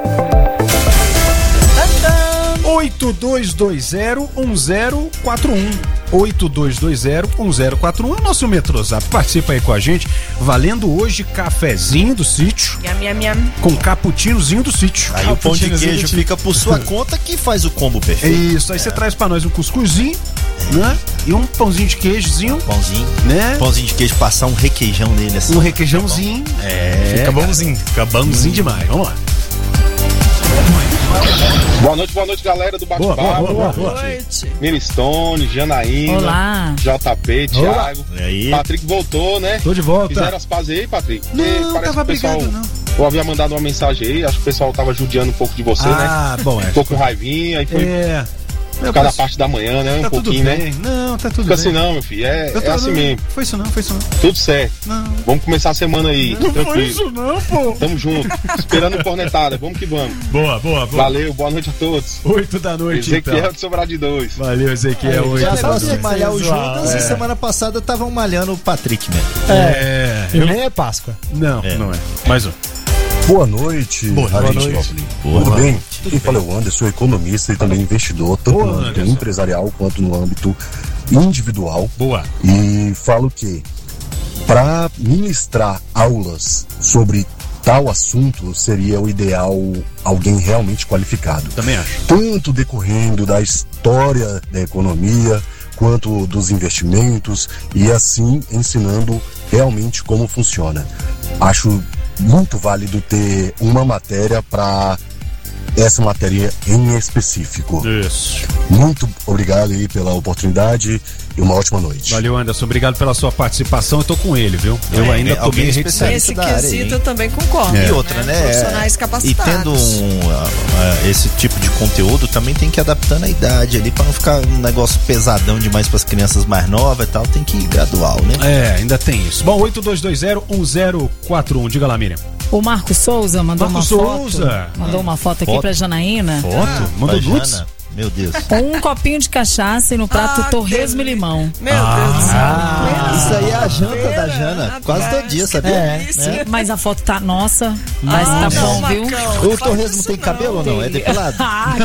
82201041 82201041 é o nosso Metrozap. Participa aí com a gente, valendo hoje cafezinho do sítio com cappuccinozinho do sítio. Aí o pão de queijo fica por sua conta, que faz o combo perfeito. Isso, aí você traz pra nós um cuscuzinho, né? E um pãozinho de queijozinho. Pãozinho, né? Pãozinho de queijo, passar um requeijão nele assim. Um requeijãozinho. Fica bonzinho. Fica bonzinho demais. Vamos lá. Boa noite, galera do Bate-Papo. Boa noite. Milestone, Janaína, olá. JP, Thiago. Patrick voltou, né? Tô de volta. Fizeram as pazes aí, Patrick? Não, parece tava que o pessoal, brigando, não. Eu havia mandado uma mensagem aí, acho que o pessoal tava judiando um pouco de você, né? Bom, ficou com raivinha, aí foi... ficar na parte da manhã, né? Tá um pouquinho, tudo bem. né? Não, tá tudo Fica bem. assim não, meu filho. É assim mesmo. Foi isso não. Tudo certo. Não. Vamos começar a semana aí. Não tranquilo. foi isso não, pô. Tamo junto. Esperando cornetada. Vamos que vamos. Boa. Valeu, boa noite a todos. 8 da noite, Ezequiel então. de Sobrar de 2. Valeu, Ezequiel. 8 Já da sabia noite. malhar o Judas e semana passada estavam malhando o Patrick mesmo. E nem é Páscoa. Não é. Mais um. Boa noite. Boa noite. Tudo bem? Quem fala é o Anderson, economista e também investidor, tanto no âmbito empresarial quanto no âmbito individual. Boa. E falo que para ministrar aulas sobre tal assunto seria o ideal alguém realmente qualificado. Também acho. Tanto decorrendo da história da economia quanto dos investimentos e assim ensinando realmente como funciona. Acho muito válido ter uma matéria para essa matéria em específico. Isso. Muito obrigado aí pela oportunidade e uma ótima noite. Valeu, Anderson. Obrigado pela sua participação. Eu tô com ele, viu? Eu ainda tô bem reticente. Esse quesito eu também concordo. E outra, né? Profissionais capacitados. E tendo esse tipo de conteúdo, também tem que ir adaptando a idade ali, pra não ficar um negócio pesadão demais pras crianças mais novas e tal. Tem que ir gradual, né? Ainda tem isso. Bom, 82201041. Diga lá, Miriam. O Marcos Souza mandou uma foto. Mandou uma foto aqui pra Janaína. Foto? Mandou nudes? Meu Deus. Um copinho de cachaça e no prato torresmo e limão. Meu Deus do céu. Isso aí é a janta da Jana. Quase todo dia, sabia? Mas a foto tá nossa. Mas tá bom, viu? O torresmo tem cabelo ou não? É depilado?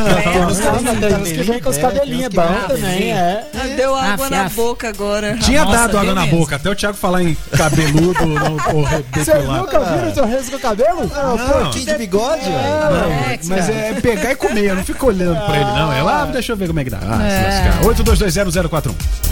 Que vem com os cabelinhos, é bom também, Deu água na boca agora. Tinha dado água na boca, até o Thiago falar em cabeludo, não depilado. Você nunca viu o torresmo com cabelo? Não, pouquinho de bigode, velho. Mas é pegar e comer, eu não fico olhando pra ele, não. Deixa eu ver como é que dá. Se lascar. 82201041.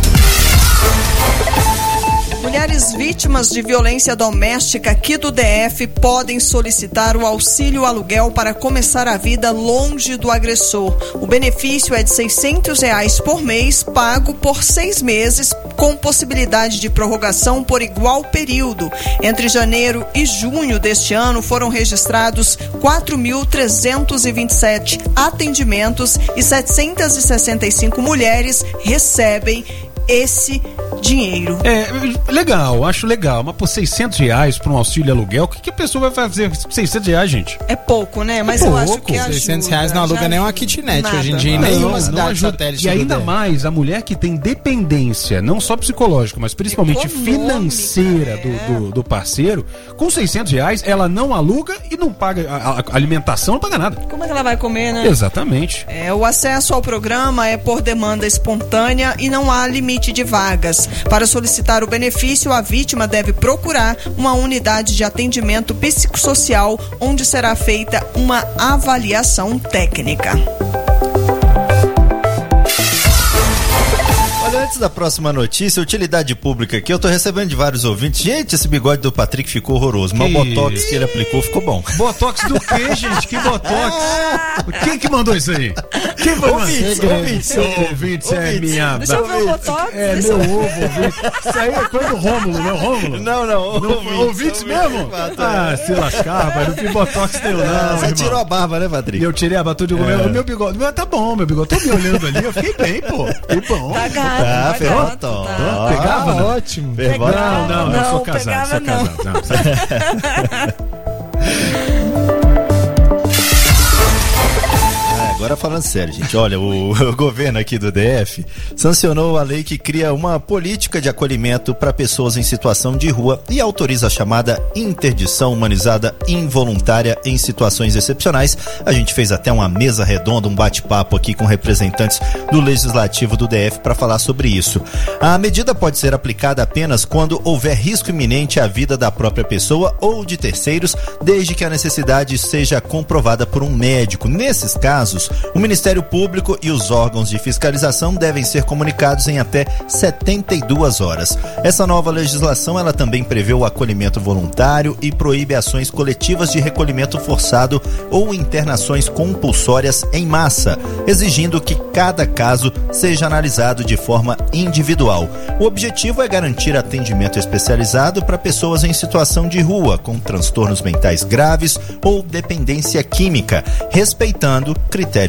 Mulheres vítimas de violência doméstica aqui do DF podem solicitar o auxílio aluguel para começar a vida longe do agressor. O benefício é de R$600 por mês, pago por 6 meses, com possibilidade de prorrogação por igual período. Entre janeiro e junho deste ano foram registrados 4.327 atendimentos e 765 mulheres recebem esse dinheiro. Legal, acho legal, mas por R$600 para um auxílio aluguel, o que a pessoa vai fazer com R$600, gente? É pouco, né? Mas eu acho que ajuda. R$600 não aluga nem uma kitnet hoje em dia, em nenhuma cidade satélite. E ainda mais, a mulher que tem dependência, não só psicológica, mas principalmente financeira do parceiro, com R$600, ela não aluga e não paga a alimentação, não paga nada. Como é que ela vai comer, né? Exatamente. O acesso ao programa é por demanda espontânea e não há limite de vagas. Para solicitar o benefício, a vítima deve procurar uma unidade de atendimento psicossocial onde será feita uma avaliação técnica. Antes da próxima notícia, utilidade pública aqui, eu tô recebendo de vários ouvintes. Gente, esse bigode do Patrick ficou horroroso, mas o botox que ele aplicou ficou bom. Botox do quê, gente? Que botox? Quem que mandou isso aí? Quem foi? Ouvintes, é minha... Deixa eu ver o botox. É meu ovo, ouvinte. Isso aí é coisa do Rômulo, não é Rômulo? Não. Ouvintes mesmo? Se lascar, mas não tem botox teu não, Você tirou a barba, né, Patrick? Eu tirei a barba, tudo o meu bigode. Tá bom, meu bigode. Tô me olhando ali, eu fiquei bem, pô. Que bom. Pegava? Ótimo. Não, sou casado. Agora falando sério, gente, olha, o governo aqui do DF sancionou a lei que cria uma política de acolhimento para pessoas em situação de rua e autoriza a chamada interdição humanizada involuntária em situações excepcionais. A gente fez até uma mesa redonda, um bate-papo aqui com representantes do Legislativo do DF para falar sobre isso. A medida pode ser aplicada apenas quando houver risco iminente à vida da própria pessoa ou de terceiros, desde que a necessidade seja comprovada por um médico. Nesses casos, o Ministério Público e os órgãos de fiscalização devem ser comunicados em até 72 horas. Essa nova legislação, ela também prevê o acolhimento voluntário e proíbe ações coletivas de recolhimento forçado ou internações compulsórias em massa, exigindo que cada caso seja analisado de forma individual. O objetivo é garantir atendimento especializado para pessoas em situação de rua, com transtornos mentais graves ou dependência química, respeitando critérios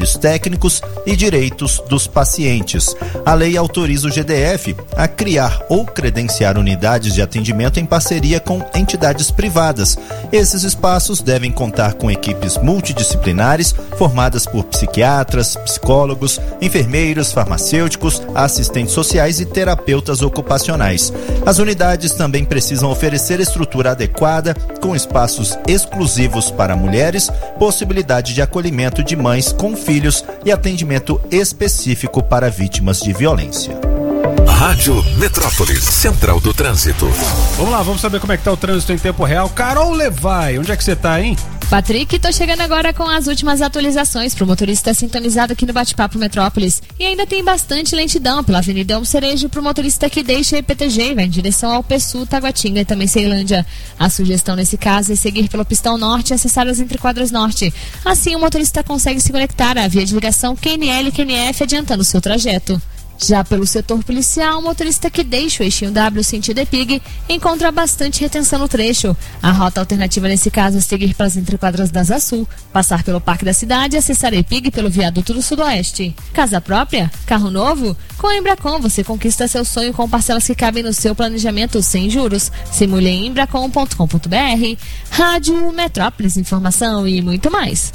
trabalhos técnicos e direitos dos pacientes. A lei autoriza o GDF a criar ou credenciar unidades de atendimento em parceria com entidades privadas. Esses espaços devem contar com equipes multidisciplinares formadas por psiquiatras, psicólogos, enfermeiros, farmacêuticos, assistentes sociais e terapeutas ocupacionais. As unidades também precisam oferecer estrutura adequada, com espaços exclusivos para mulheres, possibilidade de acolhimento de mães com filhos e atendimento específico para vítimas de violência. Rádio Metrópolis, Central do Trânsito. Vamos lá, vamos saber como é que tá o trânsito em tempo real. Carol Levai, onde é que você tá, hein? Patrick, tô chegando agora com as últimas atualizações pro motorista sintonizado aqui no Bate-Papo Metrópolis. E ainda tem bastante lentidão pela Avenida Elmo Cerejo pro motorista que deixa IPTG e vai em direção ao Pessu, Taguatinga e também Ceilândia. A sugestão nesse caso é seguir pelo Pistão Norte e acessar as Entrequadras Norte. Assim o motorista consegue se conectar à via de ligação QNL e QNF adiantando o seu trajeto. Já pelo setor policial, o motorista que deixa o eixinho W sentido EPIG encontra bastante retenção no trecho. A rota alternativa nesse caso é seguir para as Entrequadras da Asa Sul, passar pelo Parque da Cidade e acessar a EPIG pelo Viaduto do Sudoeste. Casa própria? Carro novo? Com a Embracon você conquista seu sonho com parcelas que cabem no seu planejamento sem juros. Simule em embracon.com.br. Rádio Metrópolis, informação e muito mais.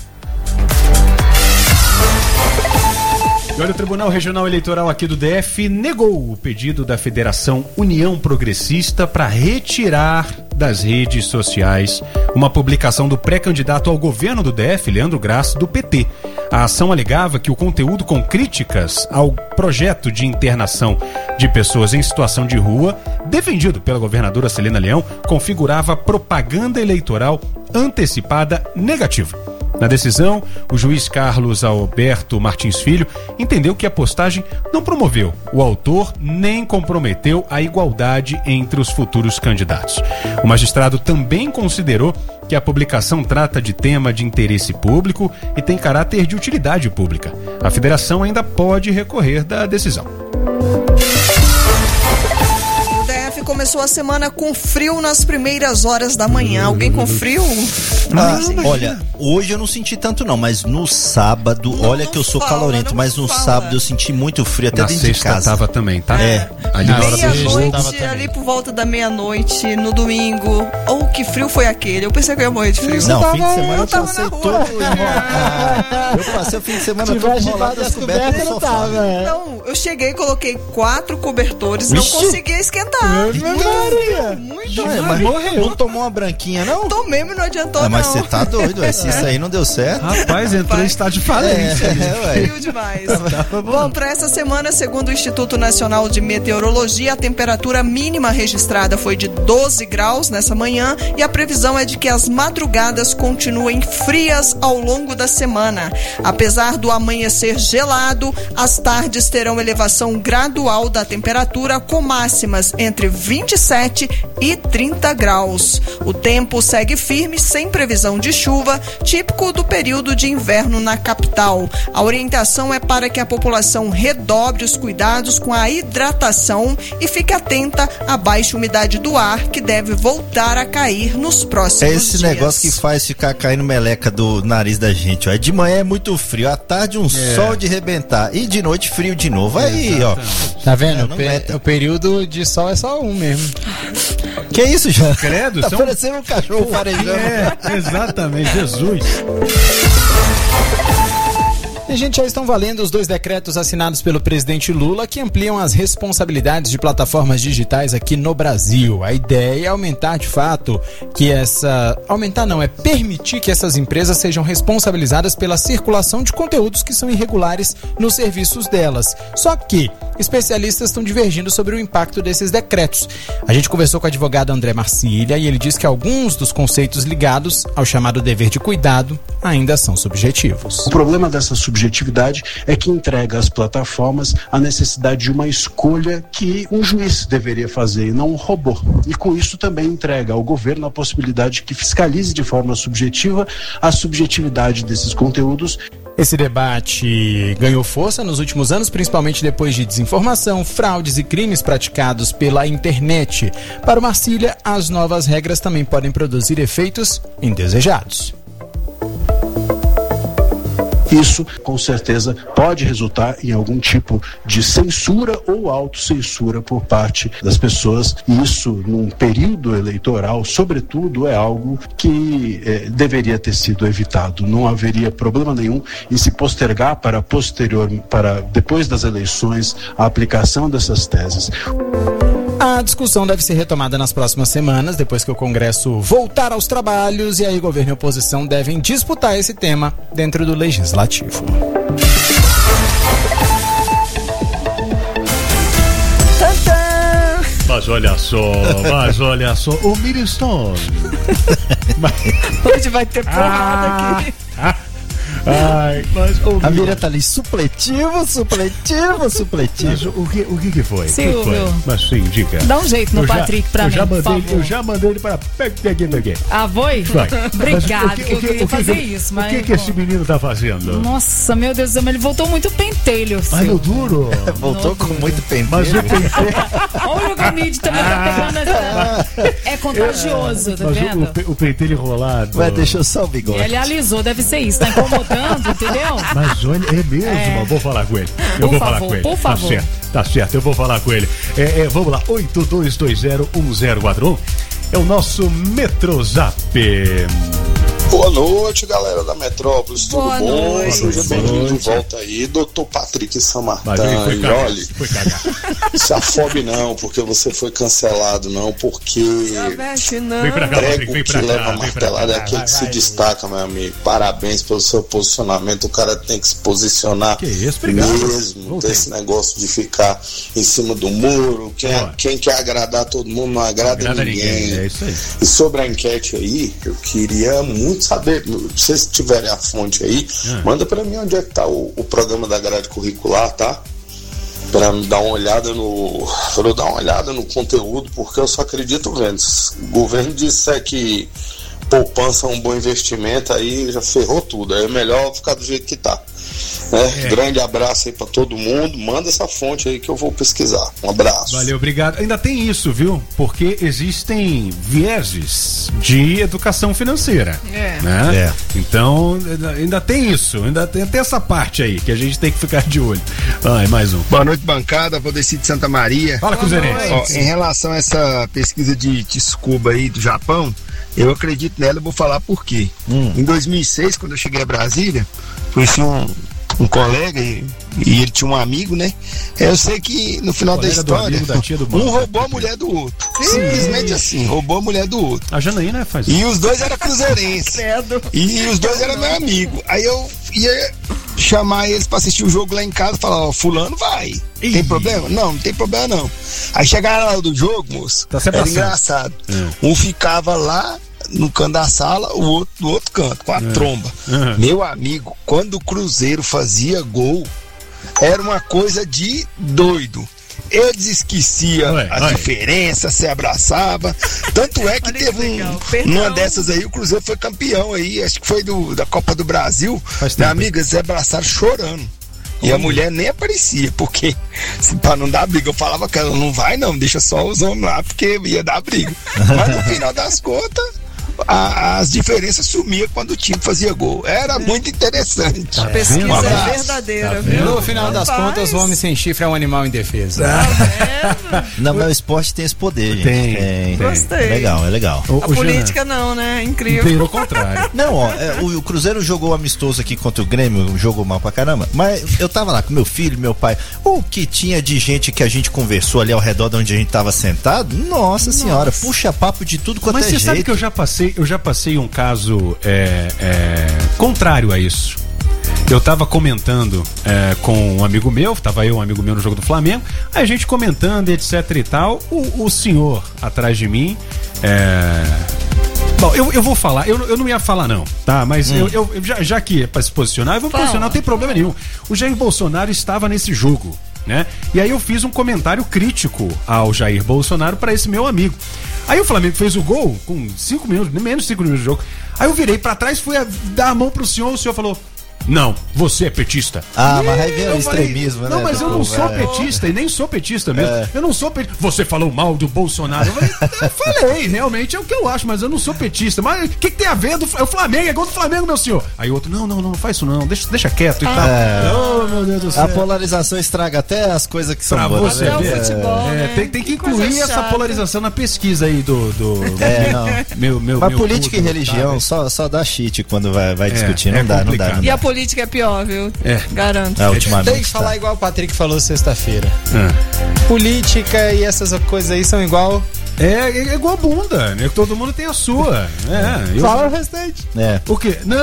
E olha, o Tribunal Regional Eleitoral aqui do DF negou o pedido da Federação União Progressista para retirar das redes sociais uma publicação do pré-candidato ao governo do DF, Leandro Graça, do PT. A ação alegava que o conteúdo com críticas ao projeto de internação de pessoas em situação de rua, defendido pela governadora Celina Leão, configurava propaganda eleitoral antecipada negativa. Na decisão, o juiz Carlos Alberto Martins Filho entendeu que a postagem não promoveu o autor nem comprometeu a igualdade entre os futuros candidatos. O magistrado também considerou que a publicação trata de tema de interesse público e tem caráter de utilidade pública. A federação ainda pode recorrer da decisão. Começou a semana com frio nas primeiras horas da manhã. Alguém com frio? Olha, hoje eu não senti tanto não, mas no sábado, olha que eu sou calorento, mas no sábado eu senti muito frio até dentro de casa. Tava também, tá? Ali meia-noite, ali por volta da meia-noite, no domingo. Que frio foi aquele? Eu pensei que eu ia morrer de frio. Não, fim de semana eu passei todo eu passei o fim de semana todo enrolado das cobertas no sofá. Não, eu cheguei, coloquei 4 cobertores, não consegui esquentar. Muito mas morreu. Não tomou uma branquinha, não? Tomei, mas não adiantou, mas você tá doido, se isso aí não deu certo. Rapaz, entrou em estado de falência. Frio demais. Bom, para essa semana, segundo o Instituto Nacional de Meteorologia, a temperatura mínima registrada foi de 12 graus nessa manhã e a previsão é de que as madrugadas continuem frias ao longo da semana. Apesar do amanhecer gelado, as tardes terão elevação gradual da temperatura com máximas entre 27 e 30 graus. O tempo segue firme, sem previsão de chuva, típico do período de inverno na capital. A orientação é para que a população redobre os cuidados com a hidratação e fique atenta à baixa umidade do ar, que deve voltar a cair nos próximos dias. É esse negócio que faz ficar caindo meleca do nariz da gente, ó. De manhã é muito frio, à tarde sol de rebentar e de noite frio de novo. Aí, ó. Tá vendo? O período de sol é só um mesmo. Que isso, já? Credo, tá parecendo um cachorro farejando. Exatamente, Jesus. E, gente, já estão valendo os 2 decretos assinados pelo presidente Lula que ampliam as responsabilidades de plataformas digitais aqui no Brasil. A ideia é aumentar, de fato, permitir que essas empresas sejam responsabilizadas pela circulação de conteúdos que são irregulares nos serviços delas. Só que especialistas estão divergindo sobre o impacto desses decretos. A gente conversou com o advogado André Marcília e ele diz que alguns dos conceitos ligados ao chamado dever de cuidado ainda são subjetivos. O problema dessa subjetividade é que entrega às plataformas a necessidade de uma escolha que um juiz deveria fazer e não um robô. E com isso também entrega ao governo a possibilidade que fiscalize de forma subjetiva a subjetividade desses conteúdos. Esse debate ganhou força nos últimos anos, principalmente depois de desinformação, fraudes e crimes praticados pela internet. Para o Marcília, as novas regras também podem produzir efeitos indesejados. Isso, com certeza, pode resultar em algum tipo de censura ou autocensura por parte das pessoas. E isso, num período eleitoral, sobretudo, é algo que deveria ter sido evitado. Não haveria problema nenhum em se postergar para depois das eleições, a aplicação dessas teses. A discussão deve ser retomada nas próximas semanas, depois que o Congresso voltar aos trabalhos, e aí governo e oposição devem disputar esse tema dentro do Legislativo. Mas olha só, o Milestone. Hoje vai ter porrada aqui. Ai, mas a Miriam tá ali, supletivo. Mas o que foi? Silvio. Mas sim, diga. Dá um jeito no Patrick pra mim, por favor. Eu já mandei ele para... Ah, foi? Obrigado, eu queria fazer isso, mas... O que esse menino tá fazendo? Nossa, meu Deus do céu, ele voltou muito pentelho. Mas no duro. Voltou com muito pentelho. Mas o pentelho... Olha o Gomide também tá pegando essa... É contagioso, tá vendo? O pentelho enrolado. Ué, deixou só o bigode. Ele alisou, deve ser isso, tá incomodando. Entendeu? Mas olha, é mesmo, eu vou falar com ele. Por favor. Tá certo, eu vou falar com ele. Vamos lá, 82201041 é o nosso Metrozap. Boa noite, galera da Metrópolis, tudo Boa bom? noite. Seja bem-vindo de volta aí, Dr. Patrick Samartã. E olha, se afobe não, porque você foi cancelado, não, porque prego que leva martelada é aquele que se destaca, meu amigo. Parabéns pelo seu posicionamento, o cara tem que se posicionar mesmo, desse negócio de ficar em cima do muro. Quem quer agradar todo mundo não agrada ninguém. É isso aí. E sobre a enquete aí, eu queria muito saber, se vocês tiverem a fonte aí, manda pra mim onde é que tá o programa da grade curricular, tá? Pra me dar uma olhada no conteúdo, porque eu só acredito vendo. Se o governo disser que poupança é um bom investimento, aí já ferrou tudo, aí é melhor ficar do jeito que tá. Grande abraço aí pra todo mundo, manda essa fonte aí que eu vou pesquisar. Um abraço. Valeu, obrigado. Ainda tem isso, viu? Porque existem vieses de educação financeira. Né? Então, ainda tem isso, ainda tem até essa parte aí que a gente tem que ficar de olho. Mais um. Boa noite, bancada, Valdeci de Santa Maria. Fala, Cruzeirense. Em relação a essa pesquisa de Tsukuba aí do Japão, eu acredito nela, eu vou falar por quê. Em 2006, quando eu cheguei a Brasília, conheci um colega e ele tinha um amigo, né? Eu sei que no final da história, um roubou a mulher do outro. Simplesmente assim, roubou a mulher do outro. A Janaína faz isso. E os dois eram cruzeirenses. E os dois eram meu amigo. Aí eu ia chamar eles pra assistir o jogo lá em casa e falar, ó, fulano vai. Tem problema? Não tem problema não. Aí chegaram lá do jogo, moço, era engraçado. Um ficava lá no canto da sala, o outro do outro canto, com a tromba. Meu amigo, quando o Cruzeiro fazia gol, era uma coisa de doido. Eles esqueciam as diferenças, se abraçava. Tanto é que teve uma dessas aí, o Cruzeiro foi campeão aí, acho que foi da Copa do Brasil. Minha amiga, eles se abraçaram chorando. E a mulher nem aparecia, porque pra não dar briga, eu falava que ela não vai não, deixa só os homens lá, porque ia dar briga. Mas no final das contas, as diferenças sumiam quando o time fazia gol. Era muito interessante. A pesquisa é verdadeira, viu? No final das contas, o homem sem chifre é um animal indefeso. Não, mas o esporte tem esse poder, gente. Tem. Gostei. É legal. A política não, né? Incrível. Pelo contrário. Não, o Cruzeiro jogou amistoso aqui contra o Grêmio, jogou mal pra caramba, mas eu tava lá com meu filho, meu pai, o que tinha de gente que a gente conversou ali ao redor de onde a gente tava sentado, nossa senhora, puxa papo de tudo quanto é jeito. Mas você sabe que eu já passei um caso contrário a isso. Eu tava comentando com um amigo meu, um amigo meu no jogo do Flamengo, a gente comentando, etc e tal, o senhor atrás de mim, bom, eu vou falar, eu não ia falar não, tá? Mas já que é pra se posicionar, eu vou posicionar, não tem problema nenhum. O Jair Bolsonaro estava nesse jogo, né? E aí eu fiz um comentário crítico ao Jair Bolsonaro para esse meu amigo. Aí o Flamengo fez o gol com 5 minutos, menos de 5 minutos de jogo. Aí eu virei pra trás, fui dar a mão pro senhor, o senhor falou: Não, você é petista. Mas aí vem o extremismo, né? Não, mas eu não sou petista e nem sou petista mesmo. Eu não sou petista. Você falou mal do Bolsonaro. Eu falei, realmente é o que eu acho, mas eu não sou petista. Mas o que tem a ver? O Flamengo é gol do Flamengo, meu senhor. Aí o outro, não faz isso não, deixa quieto e tal. Oh, meu Deus do céu. A polarização estraga até as coisas que são pra boas. Você ver. Futebol, né? Tem que incluir essa polarização na pesquisa aí do Mas política e religião só dá shit quando vai discutir. Não dá. E a política é pior, viu? Garanto. Tem que falar igual o Patrick falou sexta-feira. Política e essas coisas aí são igual. É igual bunda, né? Todo mundo tem a sua. Fala o restante. Por quê? Não.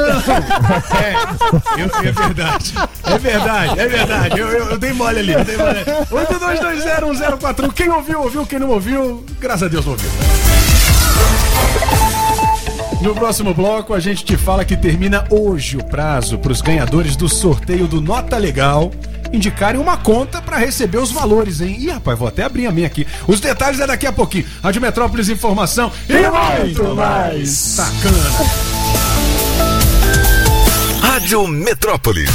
É verdade. É verdade. Eu dei mole ali. 82201041. Quem ouviu. Quem não ouviu, graças a Deus não ouviu. No próximo bloco, a gente te fala que termina hoje o prazo para os ganhadores do sorteio do Nota Legal indicarem uma conta para receber os valores, hein? Ih, rapaz, vou até abrir a minha aqui. Os detalhes é daqui a pouquinho. Rádio Metrópolis, informação e muito mais. Sacana. Rádio Metrópolis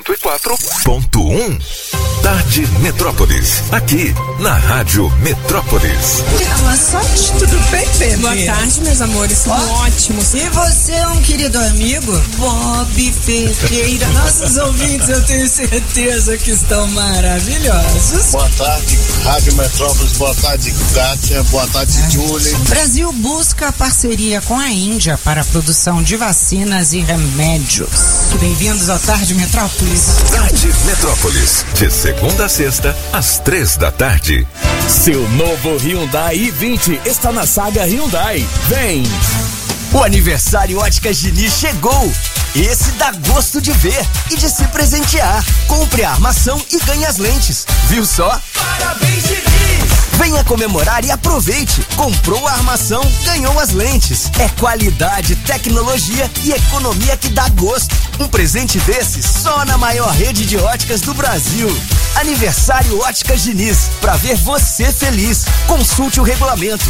104.1. Tarde Metrópolis, aqui na Rádio Metrópolis. Boa sorte, tudo bem, bebê? Boa tarde, meus amores, tudo ótimo. E você é um querido amigo? Bob Ferreira. Nossos ouvintes, eu tenho certeza que estão maravilhosos. Boa tarde, Rádio Metrópolis. Boa tarde, Kátia. Boa tarde, Julie. Brasil busca parceria com a Índia para a produção de vacinas e remédios. Bem-vindos ao Tarde Metrópolis. Tarde Metrópolis, de segunda a sexta, às 3:00. Seu novo Hyundai i20 está na saga Hyundai. Vem! O aniversário Óticas Diniz chegou. Esse dá gosto de ver e de se presentear. Compre a armação e ganhe as lentes. Viu só? Parabéns, Diniz! Venha comemorar e aproveite. Comprou a armação, ganhou as lentes. É qualidade, tecnologia e economia que dá gosto. Um presente desse só na maior rede de óticas do Brasil. Aniversário Óticas Diniz, pra ver você feliz. Consulte o regulamento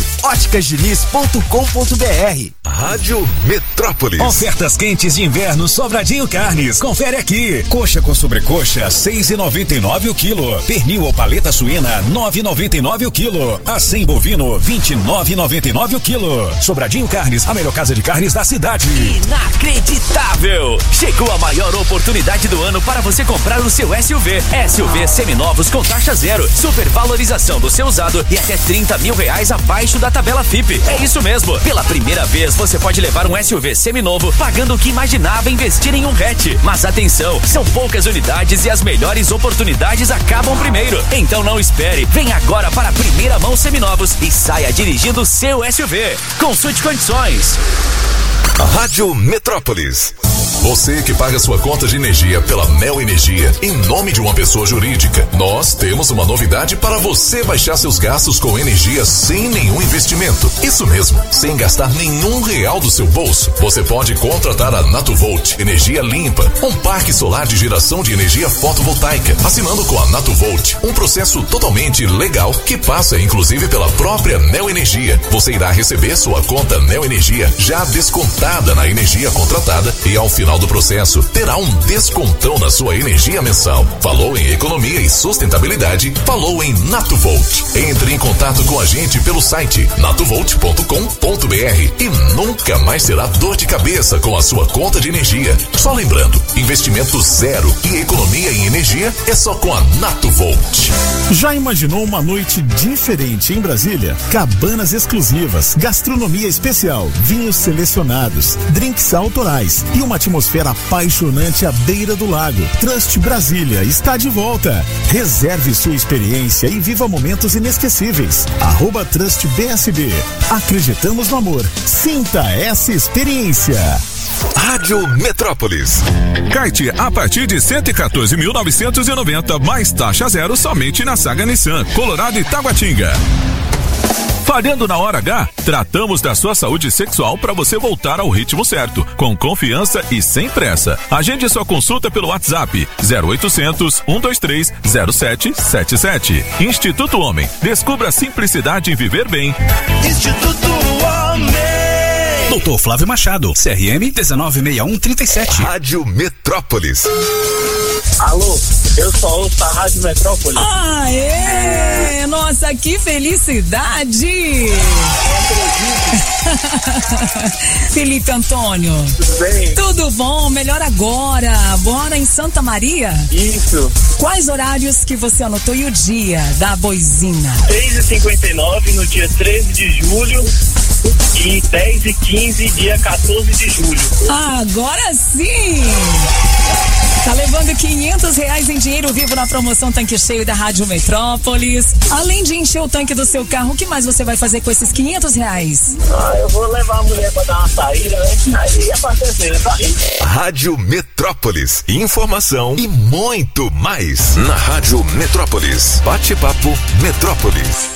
óticasdiniz.com.br. Rádio Metrópolis. Ofertas quentes de inverno Sobradinho Carnes. Confere aqui. Coxa com sobrecoxa, 6,99 o quilo. Pernil ou paleta suína, 9,99 o quilo. Acém bovino, 29,99 o quilo. Sobradinho Carnes, a melhor casa de carnes da cidade. Inacreditável! Chegou a maior oportunidade do ano para você comprar o seu SUV. SUV seminovos com taxa zero, supervalorização do seu usado e até R$30 mil abaixo da tabela FIPE. É isso mesmo. Pela primeira vez você pode levar um SUV seminovo pagando o que imaginava investir em um hatch. Mas atenção, são poucas unidades e as melhores oportunidades acabam primeiro. Então não espere. Vem agora para a primeira mão seminovos e saia dirigindo o seu SUV. Consulte condições. Rádio Metrópolis. Você que paga sua conta de energia pela Neo Energia em nome de uma pessoa jurídica, nós temos uma novidade para você baixar seus gastos com energia sem nenhum investimento. Isso mesmo, sem gastar nenhum real do seu bolso. Você pode contratar a Natuvolt Energia Limpa, um parque solar de geração de energia fotovoltaica, assinando com a Natuvolt, um processo totalmente legal que passa inclusive pela própria Neo Energia. Você irá receber sua conta Neo Energia já descontada na energia contratada e ao final do processo terá um descontão na sua energia mensal. Falou em economia e sustentabilidade? Falou em Natuvolt. Entre em contato com a gente pelo site natuvolt.com.br e nunca mais terá dor de cabeça com a sua conta de energia. Só lembrando, investimento zero e economia em energia é só com a Natuvolt. Já imaginou uma noite diferente em Brasília? Cabanas exclusivas, gastronomia especial, vinhos selecionados, drinks autorais e uma atmosfera apaixonante à beira do lago. Trust Brasília está de volta. Reserve sua experiência e viva momentos inesquecíveis. @Trust BSB. Acreditamos no amor. Sinta essa experiência. Rádio Metrópolis. Kite a partir de 114.990 mais taxa zero somente na Saga Nissan, Colorado e Taguatinga. Falhando na hora H, tratamos da sua saúde sexual para você voltar ao ritmo certo, com confiança e sem pressa. Agende sua consulta pelo WhatsApp 0800 123 0777. Instituto Homem, descubra a simplicidade em viver bem. Instituto Homem. Dr. Flávio Machado, CRM 196137. Rádio Metrópolis. Alô, eu só ouço a Rádio Metrópolis. Aê! Nossa, que felicidade! Felipe Antônio. Tudo bem? Tudo bom, melhor agora. Bora em Santa Maria? Isso. Quais horários que você anotou e o dia da boizinha? 6h59 no dia 13 de julho e 10h15 dia 14 de julho. Agora sim! Tá levando R$500 em dinheiro vivo na promoção Tanque Cheio da Rádio Metrópolis. Além de encher o tanque do seu carro, o que mais você vai fazer com esses R$500? Eu vou levar a mulher pra dar uma saída, né? Aí é pra terceira, tá aí. Rádio Metrópolis. Informação e muito mais. Na Rádio Metrópolis. Bate-papo Metrópolis.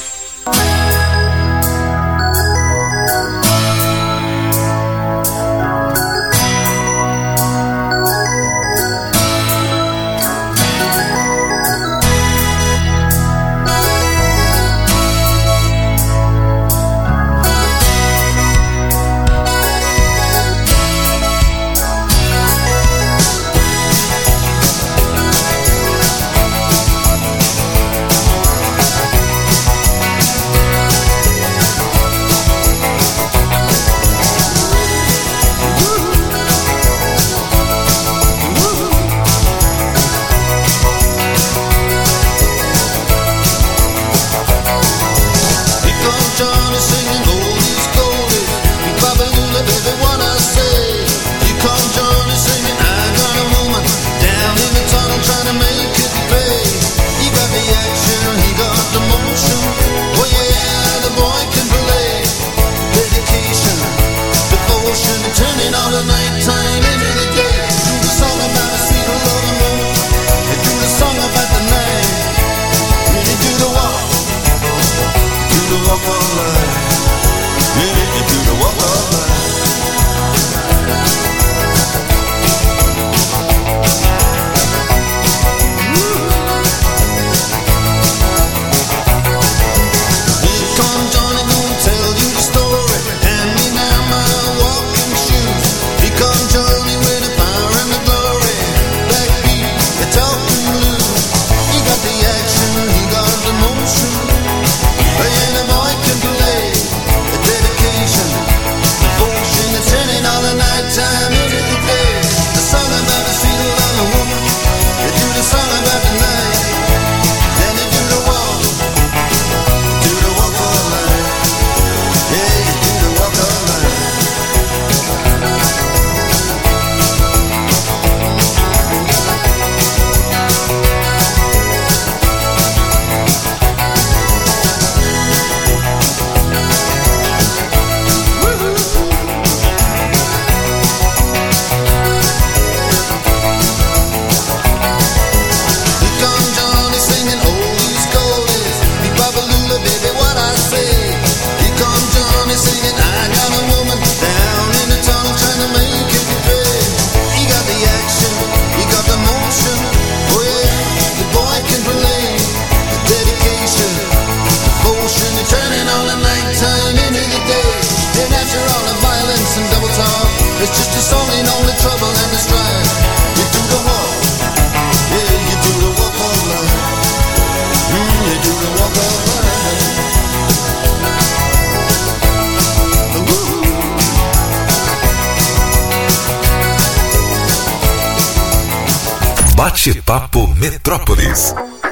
Bate-papo Metrópolis.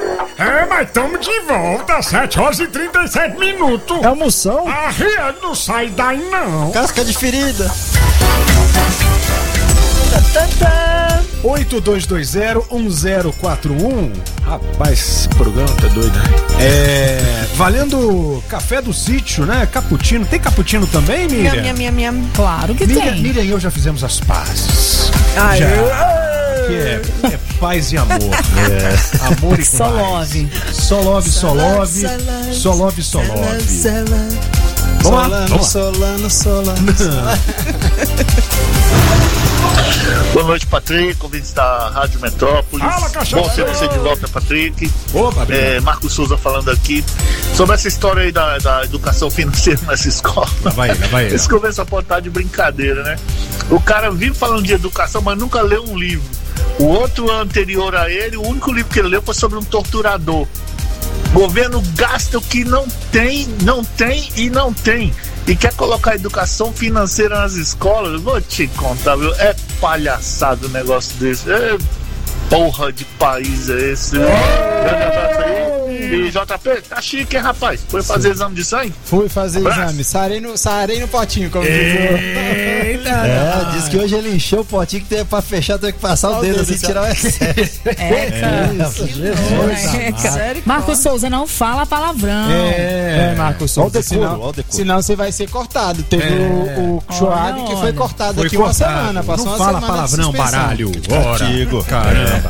Mas estamos de volta, 7h37. É almoção? A Ria não sai daí não. Casca de ferida. 82201041. Rapaz, esse programa tá doido, né? Valendo café do sítio, né? Cappuccino. Tem cappuccino também, Miriam? Minha. Claro que tem. Miriam e eu já fizemos as pazes. Ai, que é paz e amor. Amor e paz. Só love. Só love, só love. Só love, só love. Vamos lá. Solano. Boa noite, Patrick, ouvintes da Rádio Metrópolis. Fala, cachorro. Bom ter você de volta, Patrick. Opa, Marcos Souza falando aqui sobre essa história aí da educação financeira nessa escola. Vai. Esse começo pode estar de brincadeira, né? O cara vive falando de educação, mas nunca leu um livro. O outro anterior a ele, o único livro que ele leu foi sobre um torturador. O governo gasta o que não tem. E quer colocar a educação financeira nas escolas. Eu vou te contar, viu? É palhaçado o negócio desse. É porra de país é esse? Grande abraço aí. E JP, tá chique, hein, rapaz? Foi fazer exame de sangue? Fui fazer exame. Sarei no potinho, como diz o... Disse que hoje ele encheu o potinho que teve pra fechar, teve que passar o dedo assim, tirar o excesso. Marcos Souza, não fala palavrão. Marcos Souza. Senão você vai ser cortado. Teve o Schwab que foi cortado aqui uma semana. Passou não uma fala semana palavrão, baralho. Ora, caramba.